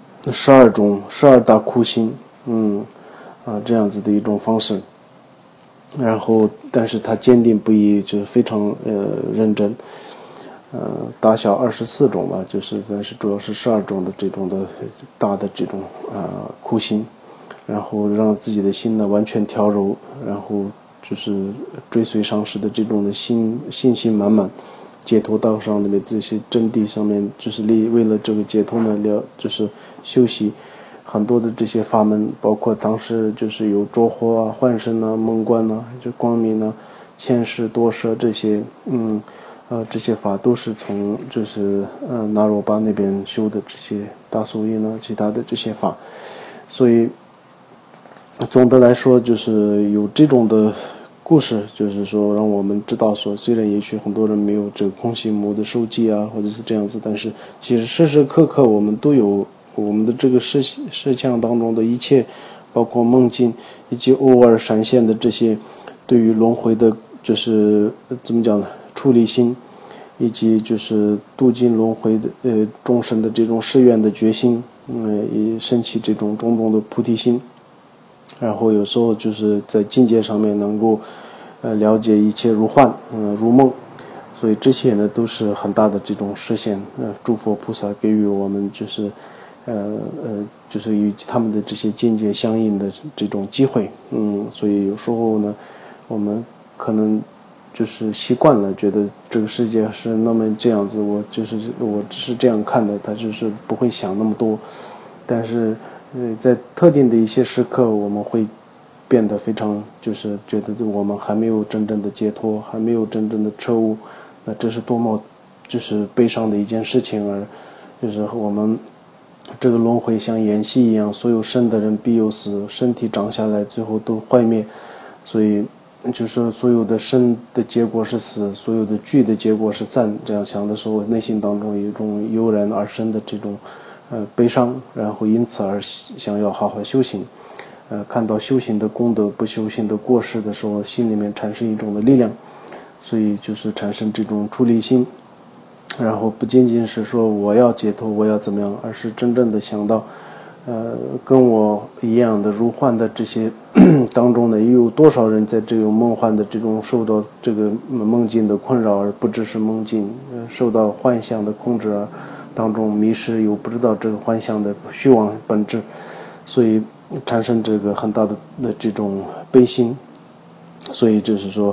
12大苦心，这样子的一种方式。然后，但是他坚定不移，就是非常认真。大小24种吧，但是主要是12种的这种的大的这种苦心，然后让自己的心呢完全调柔，然后就是追随上师的这种的信心满满，解脱道上的这些真谛上面，就是为了这个解脱呢，就是修习很多的这些法门，包括当时就是有着火啊、幻身啊、梦观啊、就光明啊、千世多舍这些，这些法都是从就是那若巴那边修的这些大素印呢，其他的这些法。所以总的来说，就是有这种的故事，就是说让我们知道说，虽然也许很多人没有这个空行母的受记啊，或者是这样子，但是其实时时刻刻我们都有我们的这个事项当中的一切，包括梦境以及偶尔闪现的这些对于轮回的就是怎么讲呢，处理心，以及就是度尽轮回的众生的这种誓愿的决心，也升起这种种种的菩提心。然后有时候就是在境界上面能够了解一切如幻，如梦。所以这些呢都是很大的这种实现，诸佛菩萨给予我们就是就是与他们的这些境界相应的这种机会。所以有时候呢我们可能就是习惯了，觉得这个世界是那么这样子，我只是这样看的，他就是不会想那么多。但是在特定的一些时刻，我们会变得非常就是觉得我们还没有真正的解脱，还没有真正的彻悟，那这是多么就是悲伤的一件事情。而就是我们这个轮回像演戏一样，所有生的人必有死，身体长下来最后都坏灭。所以就是所有的生的结果是死，所有的聚的结果是散。这样想的时候，内心当中有一种油然而生的这种悲伤，然后因此而想要好好修行。看到修行的功德不修行的过失的时候，心里面产生一种的力量，所以就是产生这种出离心。然后不仅仅是说我要解脱，我要怎么样，而是真正的想到跟我一样的如幻的这些当中呢，又有多少人在这种梦幻的这种受到这个梦境的困扰，而不只是梦境，受到幻象的控制当中迷失，又不知道这个幻象的虚妄本质，所以产生这个很大的这种悲心。所以就是说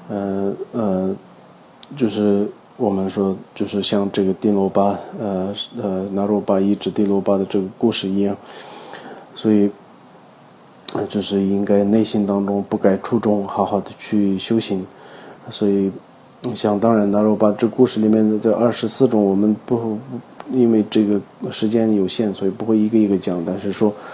就是我们说就是像这个帝罗巴那若巴医治帝罗巴的这个故事一样。所以就是应该内心当中不改初衷，好好的去修行。所以想当然那若巴这故事里面的这24种，我们不因为这个时间有限，所以不会一个一个讲，但是说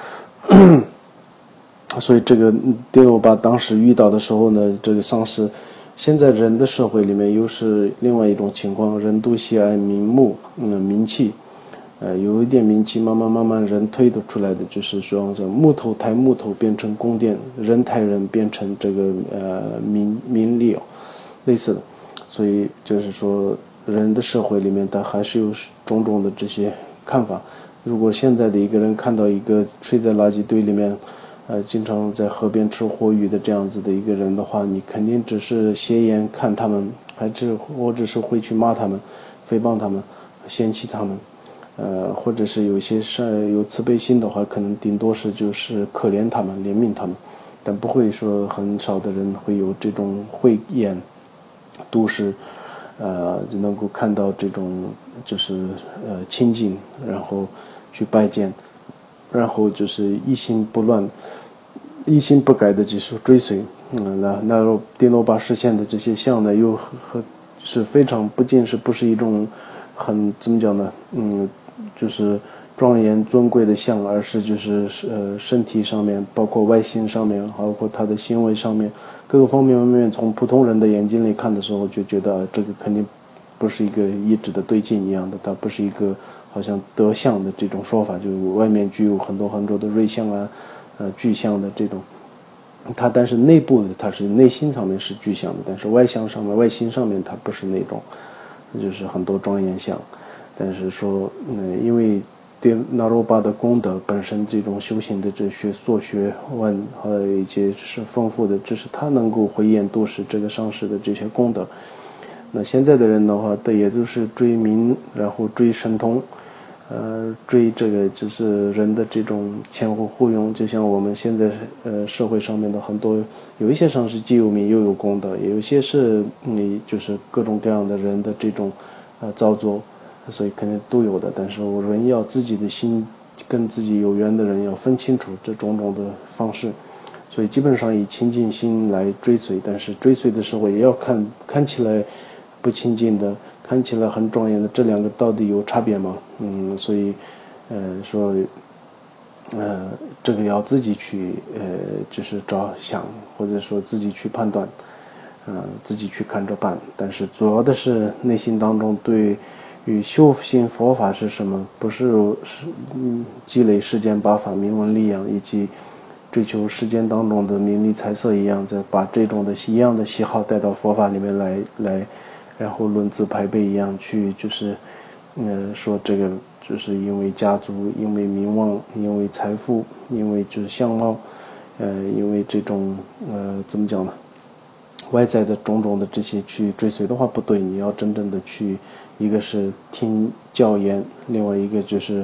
所以这个迪罗巴当时遇到的时候呢，这个丧尸，现在人的社会里面又是另外一种情况，人都喜爱名目，名气，有一点名气，慢慢人推得出来的，就是说这木头抬木头变成宫殿，人抬人变成这个名利类似的，所以就是说人的社会里面，它还是有种种的这些看法。如果现在的一个人看到一个睡在垃圾堆里面，经常在河边吃活鱼的这样子的一个人的话，你肯定只是斜眼看他们，或者是会去骂他们、诽谤他们、嫌弃他们，或者是有些有慈悲心的话，可能顶多是就是可怜他们、怜悯他们，但不会说很少的人会有这种慧眼都是就能够看到这种就是亲近，然后去拜见，然后就是一心不乱、一心不改的就是追随。那迪罗巴实现的这些相呢，又是非常不是一种很怎么讲呢？就是庄严尊贵的相，而是就是身体上面，包括外形上面，包括他的行为上面，各个方面从普通人的眼睛里看的时候，就觉得这个肯定不是一个一致的对劲一样的，它不是一个好像德相的这种说法，就外面具有很多的瑞相啊、具象的这种。它但是内部的它是内心上面是具象的，但是外形上面它不是那种，就是很多庄严相。但是说，因为那罗巴的功德本身这种修行的这学问和一些是丰富的，只是他能够回眼度使这个上师的这些功德。那现在的人的话，也就是追名，然后追神通。追这个就是人的这种前后互用，就像我们现在社会上面的很多，有一些上是既有名又有功德，也有些是就是各种各样的人的这种造作，所以肯定都有的。但是我人要自己的心跟自己有缘的人要分清楚这种的方式，所以基本上以清净心来追随，但是追随的时候也要看起来不清净的，看起来很庄严的，这两个到底有差别吗？所以说这个要自己去就是着想，或者说自己去判断，自己去看着办。但是主要的是内心当中对于修行佛法是什么，不是积累世间八法名闻利养，以及追求世间当中的名利财色一样，再把这种的一样的喜好带到佛法里面来，然后论资排辈一样去就是说这个就是因为家族，因为名望，因为财富，因为就是相貌，因为这种怎么讲呢，外在的种种的这些去追随的话不对，你要真正的去，一个是听教言，另外一个就是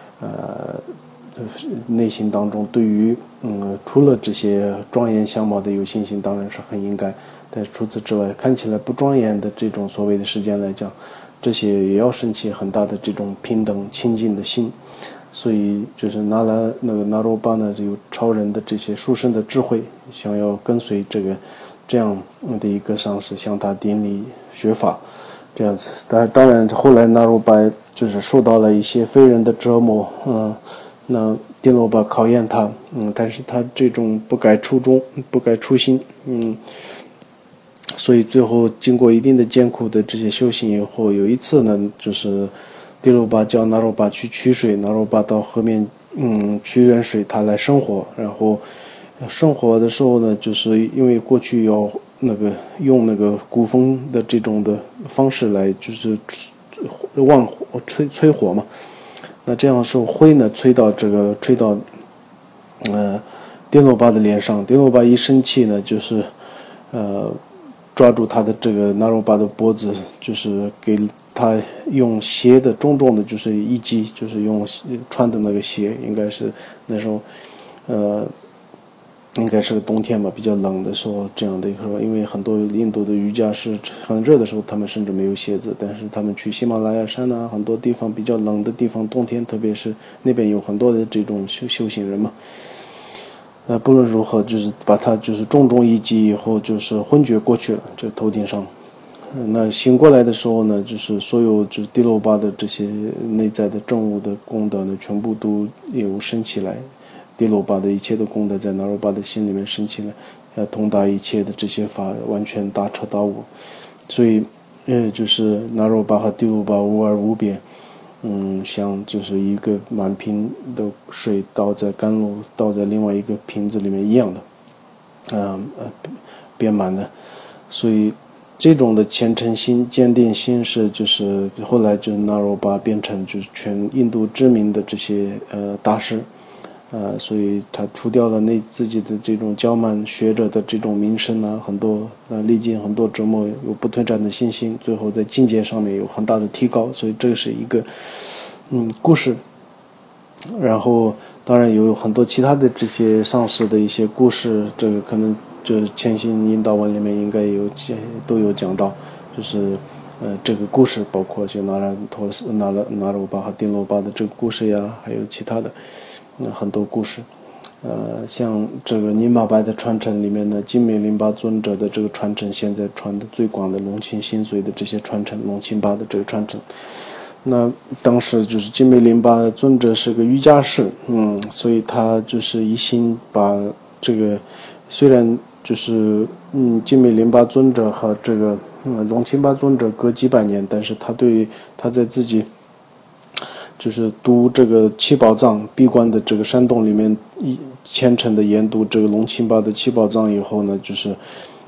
内心当中对于除了这些庄严相貌的有信心当然是很应该，但是除此之外看起来不庄严的这种所谓的世间来讲，这些也要升起很大的这种平等亲近的心。所以就是那个那罗巴呢，有超人的这些殊胜的智慧，想要跟随这样的一个上师向他顶礼学法这样子。当然后来那罗巴就是受到了一些非人的折磨，那迪罗巴考验他，但是他这种不改初衷，不改初心，所以最后经过一定的艰苦的这些修行以后，有一次呢，就是迪罗巴叫那罗巴去取水，那罗巴到河面取点水，他来生火，然后生火的时候呢，就是因为过去要用那个鼓风的这种的方式来就是吹火嘛，那这样的时候灰呢吹到迪罗巴的脸上，迪罗巴一生气呢，就是抓住他的这个那罗巴的脖子，就是给他用鞋的重的就是一击，就是用穿的那个鞋，应该是那时候应该是个冬天吧，比较冷的时候，这样的一个，因为很多印度的瑜伽是很热的时候，他们甚至没有鞋子，但是他们去喜马拉雅山很多地方比较冷的地方，冬天特别是那边有很多的这种修行人嘛。不论如何，就是把他就是重一击以后，就是昏厥过去了，这头顶上。那醒过来的时候呢，就是所有就是迪罗巴的这些内在的正悟的功德呢，全部都有升起来。 帝罗巴的一切的功德在那罗巴的心里面升起来，通达一切的这些法，完全大彻大悟。所以就是那罗巴和帝罗巴无二无别。像就是一个满瓶的水倒在甘露，倒在另外一个瓶子里面一样的，变满的。所以这种的虔诚心、坚定心是就是后来就那罗巴变成就是全印度知名的这些大师，所以他除掉了自己的这种骄慢学者的这种名声啊，很多历经很多折磨，有不退转的信心，最后在境界上面有很大的提高。所以这个是一个故事。然后当然有很多其他的这些上师的一些故事，这个可能就是谦心引导文里面应该都有讲到，就是这个故事包括就那罗巴和丁罗巴的这个故事呀，还有其他的很多故事。像这个尼玛白的传承里面呢，金美林巴尊者的这个传承，现在传的最广的龙钦心髓的这些传承，龙钦巴的这个传承。那当时就是金美林巴尊者是个瑜伽士，所以他就是一心把这个，虽然就是金美林巴尊者和这个龙钦巴尊者隔几百年，但是他在自己就是读这个七宝藏闭关的这个山洞里面虔诚的研读这个龙钦巴的七宝藏以后呢，就是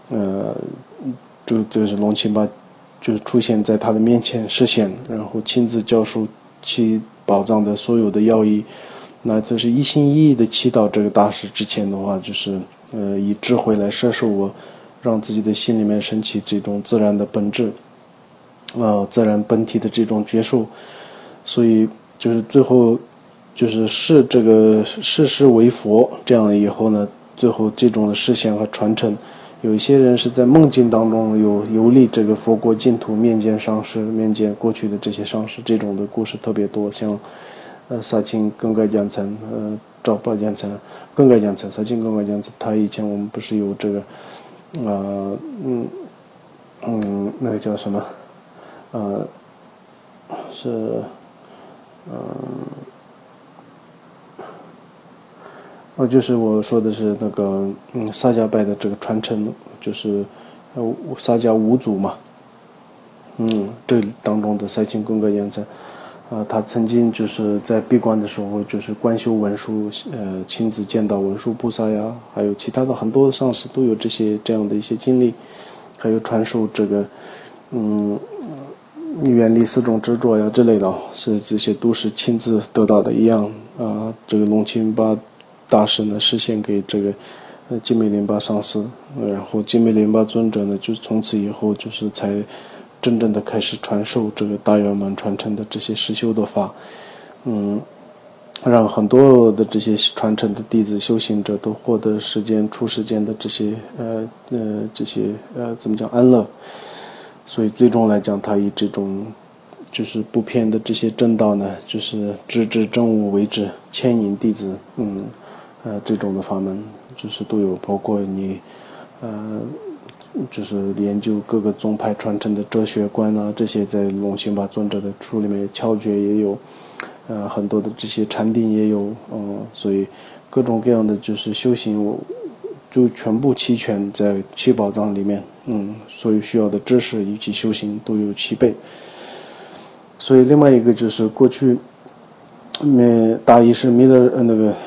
就是龙钦巴就出现在他的面前示现，然后亲自教授七宝藏的所有的要义。那这是一心一意的祈祷这个大师之前的话，就是以智慧来摄受我，让自己的心里面升起这种自然的本质，自然本体的这种觉受。所以就是最后就是视世为佛，这样以后呢，最后这种的实现和传承，有一些人是在梦境当中游历这个佛国净土，面见上师，面见过去的这些上师，这种的故事特别多。像萨钦更改讲层，赵巴讲层，更改讲层，萨钦更改讲层，他以前我们不是有这个那个叫什么是就是我说的是那个萨迦拜的这个传承，就是萨迦五祖嘛，这当中的萨钦更改讲层，他曾经就是在闭关的时候，就是观修文殊，亲自见到文殊菩萨呀，还有其他的很多上师都有这样的一些经历，还有传授这个远离四种执着呀之类的，是这些都是亲自得到的一样。这个龙钦巴大师呢示现给这个金美林巴上师，然后金美林巴尊者呢就从此以后就是才真正的开始传授这个大圆满传承的这些实修的法，让很多的这些传承的弟子修行者都获得出世间的这些怎么讲安乐。所以最终来讲，他以这种就是不偏的这些正道呢，就是直至正悟为止，牵引弟子，这种的法门就是都有，包括你就是研究各个宗派传承的哲学观啊，这些在龙钦巴尊者的书里面窍诀也有，很多的这些禅定也有，所以各种各样的就是修行就全部齐全在七宝藏里面，所有需要的知识以及修行都有齐备。所以另外一个就是过去大医师米勒那个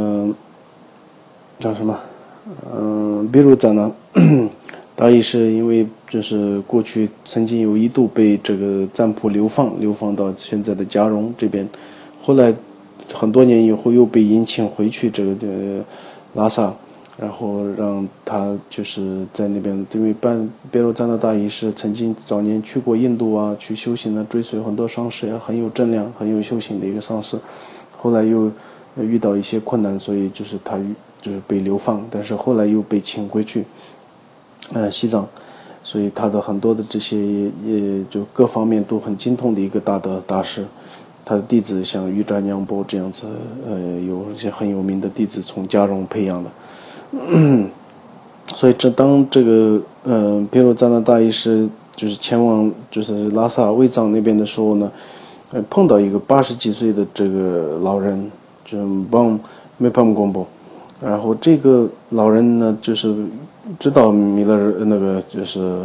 叫什么比如在呢大医师因为就是过去曾经有一度被这个赞普流放到现在的加绒这边，后来很多年以后又被引请回去这个拉萨，然后让他就是在那边，因为别罗赞的大医师曾经早年去过印度啊，去修行的，追随很多上师呀，很有正量很有修行的一个上师，后来又遇到一些困难，所以就是他就是被流放，但是后来又被请回去西藏，所以他的很多的这些也就各方面都很精通的一个大师。他的弟子像瑜伽娘波这样子，有一些很有名的弟子从加绒培养的。所以当这个别罗赞的大医师就是前往就是拉萨卫藏那边的时候呢，碰到一个80几岁的这个老人， 就帮没办公布。然后这个老人呢，就是知道弥勒那个就是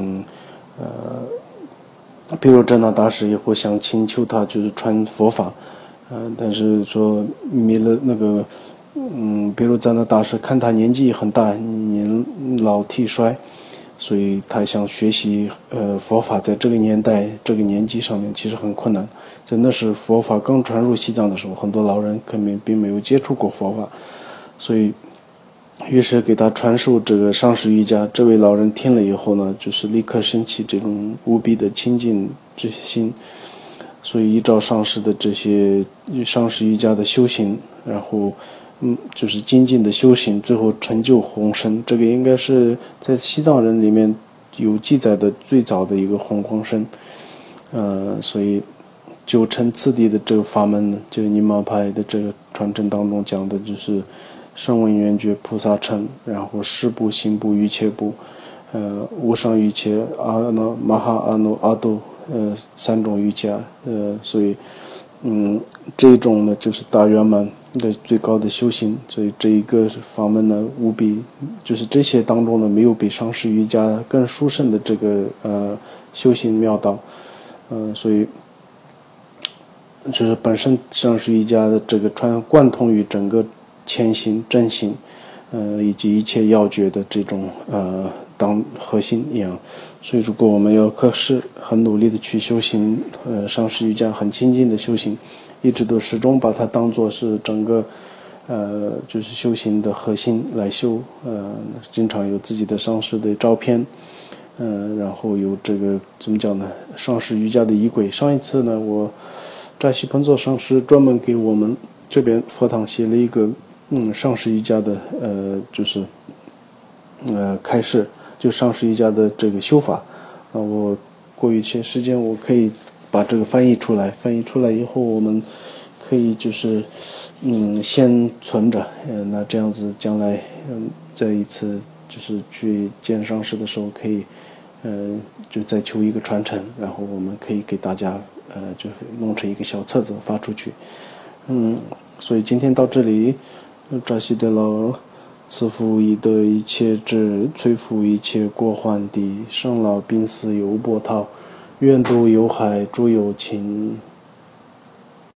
比如真那大师以后想请求他就是传佛法，但是说弥勒那个比如真那大师看他年纪很大，年老体衰，所以他想学习佛法，在这个年代这个年纪上面其实很困难。真的是佛法刚传入西藏的时候，很多老人根本并没有接触过佛法，所以于是给他传授这个上师瑜伽。这位老人听了以后呢，就是立刻升起这种无比的亲近之心，所以依照上师的这些上师瑜伽的修行，然后就是精进的修行，最后成就宏深。这个应该是在西藏人里面有记载的最早的一个红光身。所以九乘次第的这个法门呢，就是尼玛派的这个传承当中讲的就是声闻缘觉菩萨乘，然后识部行部瑜伽部，无上瑜伽玛哈阿耨阿度三种瑜伽。所以这一种呢就是大圆满的最高的修行。所以这一个法门呢，无比就是这些当中呢，没有比上师瑜伽更殊胜的这个修行妙道。所以就是本身上师瑜伽的这个贯通于整个前行正行以及一切要诀的这种当核心一样。所以如果我们要可是很努力的去修行上师瑜伽，很亲近的修行，一直都始终把它当作是整个就是修行的核心来修。经常有自己的上师的照片，然后有这个怎么讲呢，上师瑜伽的仪轨。上一次呢，我扎西彭佐上师专门给我们这边佛堂写了一个上师瑜伽的就是开示，就上师瑜伽的这个修法。我过一些时间我可以把这个翻译出来以后，我们可以就是先存着，那这样子将来再一次就是去见上师的时候可以就再求一个传承，然后我们可以给大家就是弄成一个小册子发出去。所以今天到这里，扎西德老慈父以得一切智，摧伏一切过患地，生老病死犹波涛，愿度有海诸有情。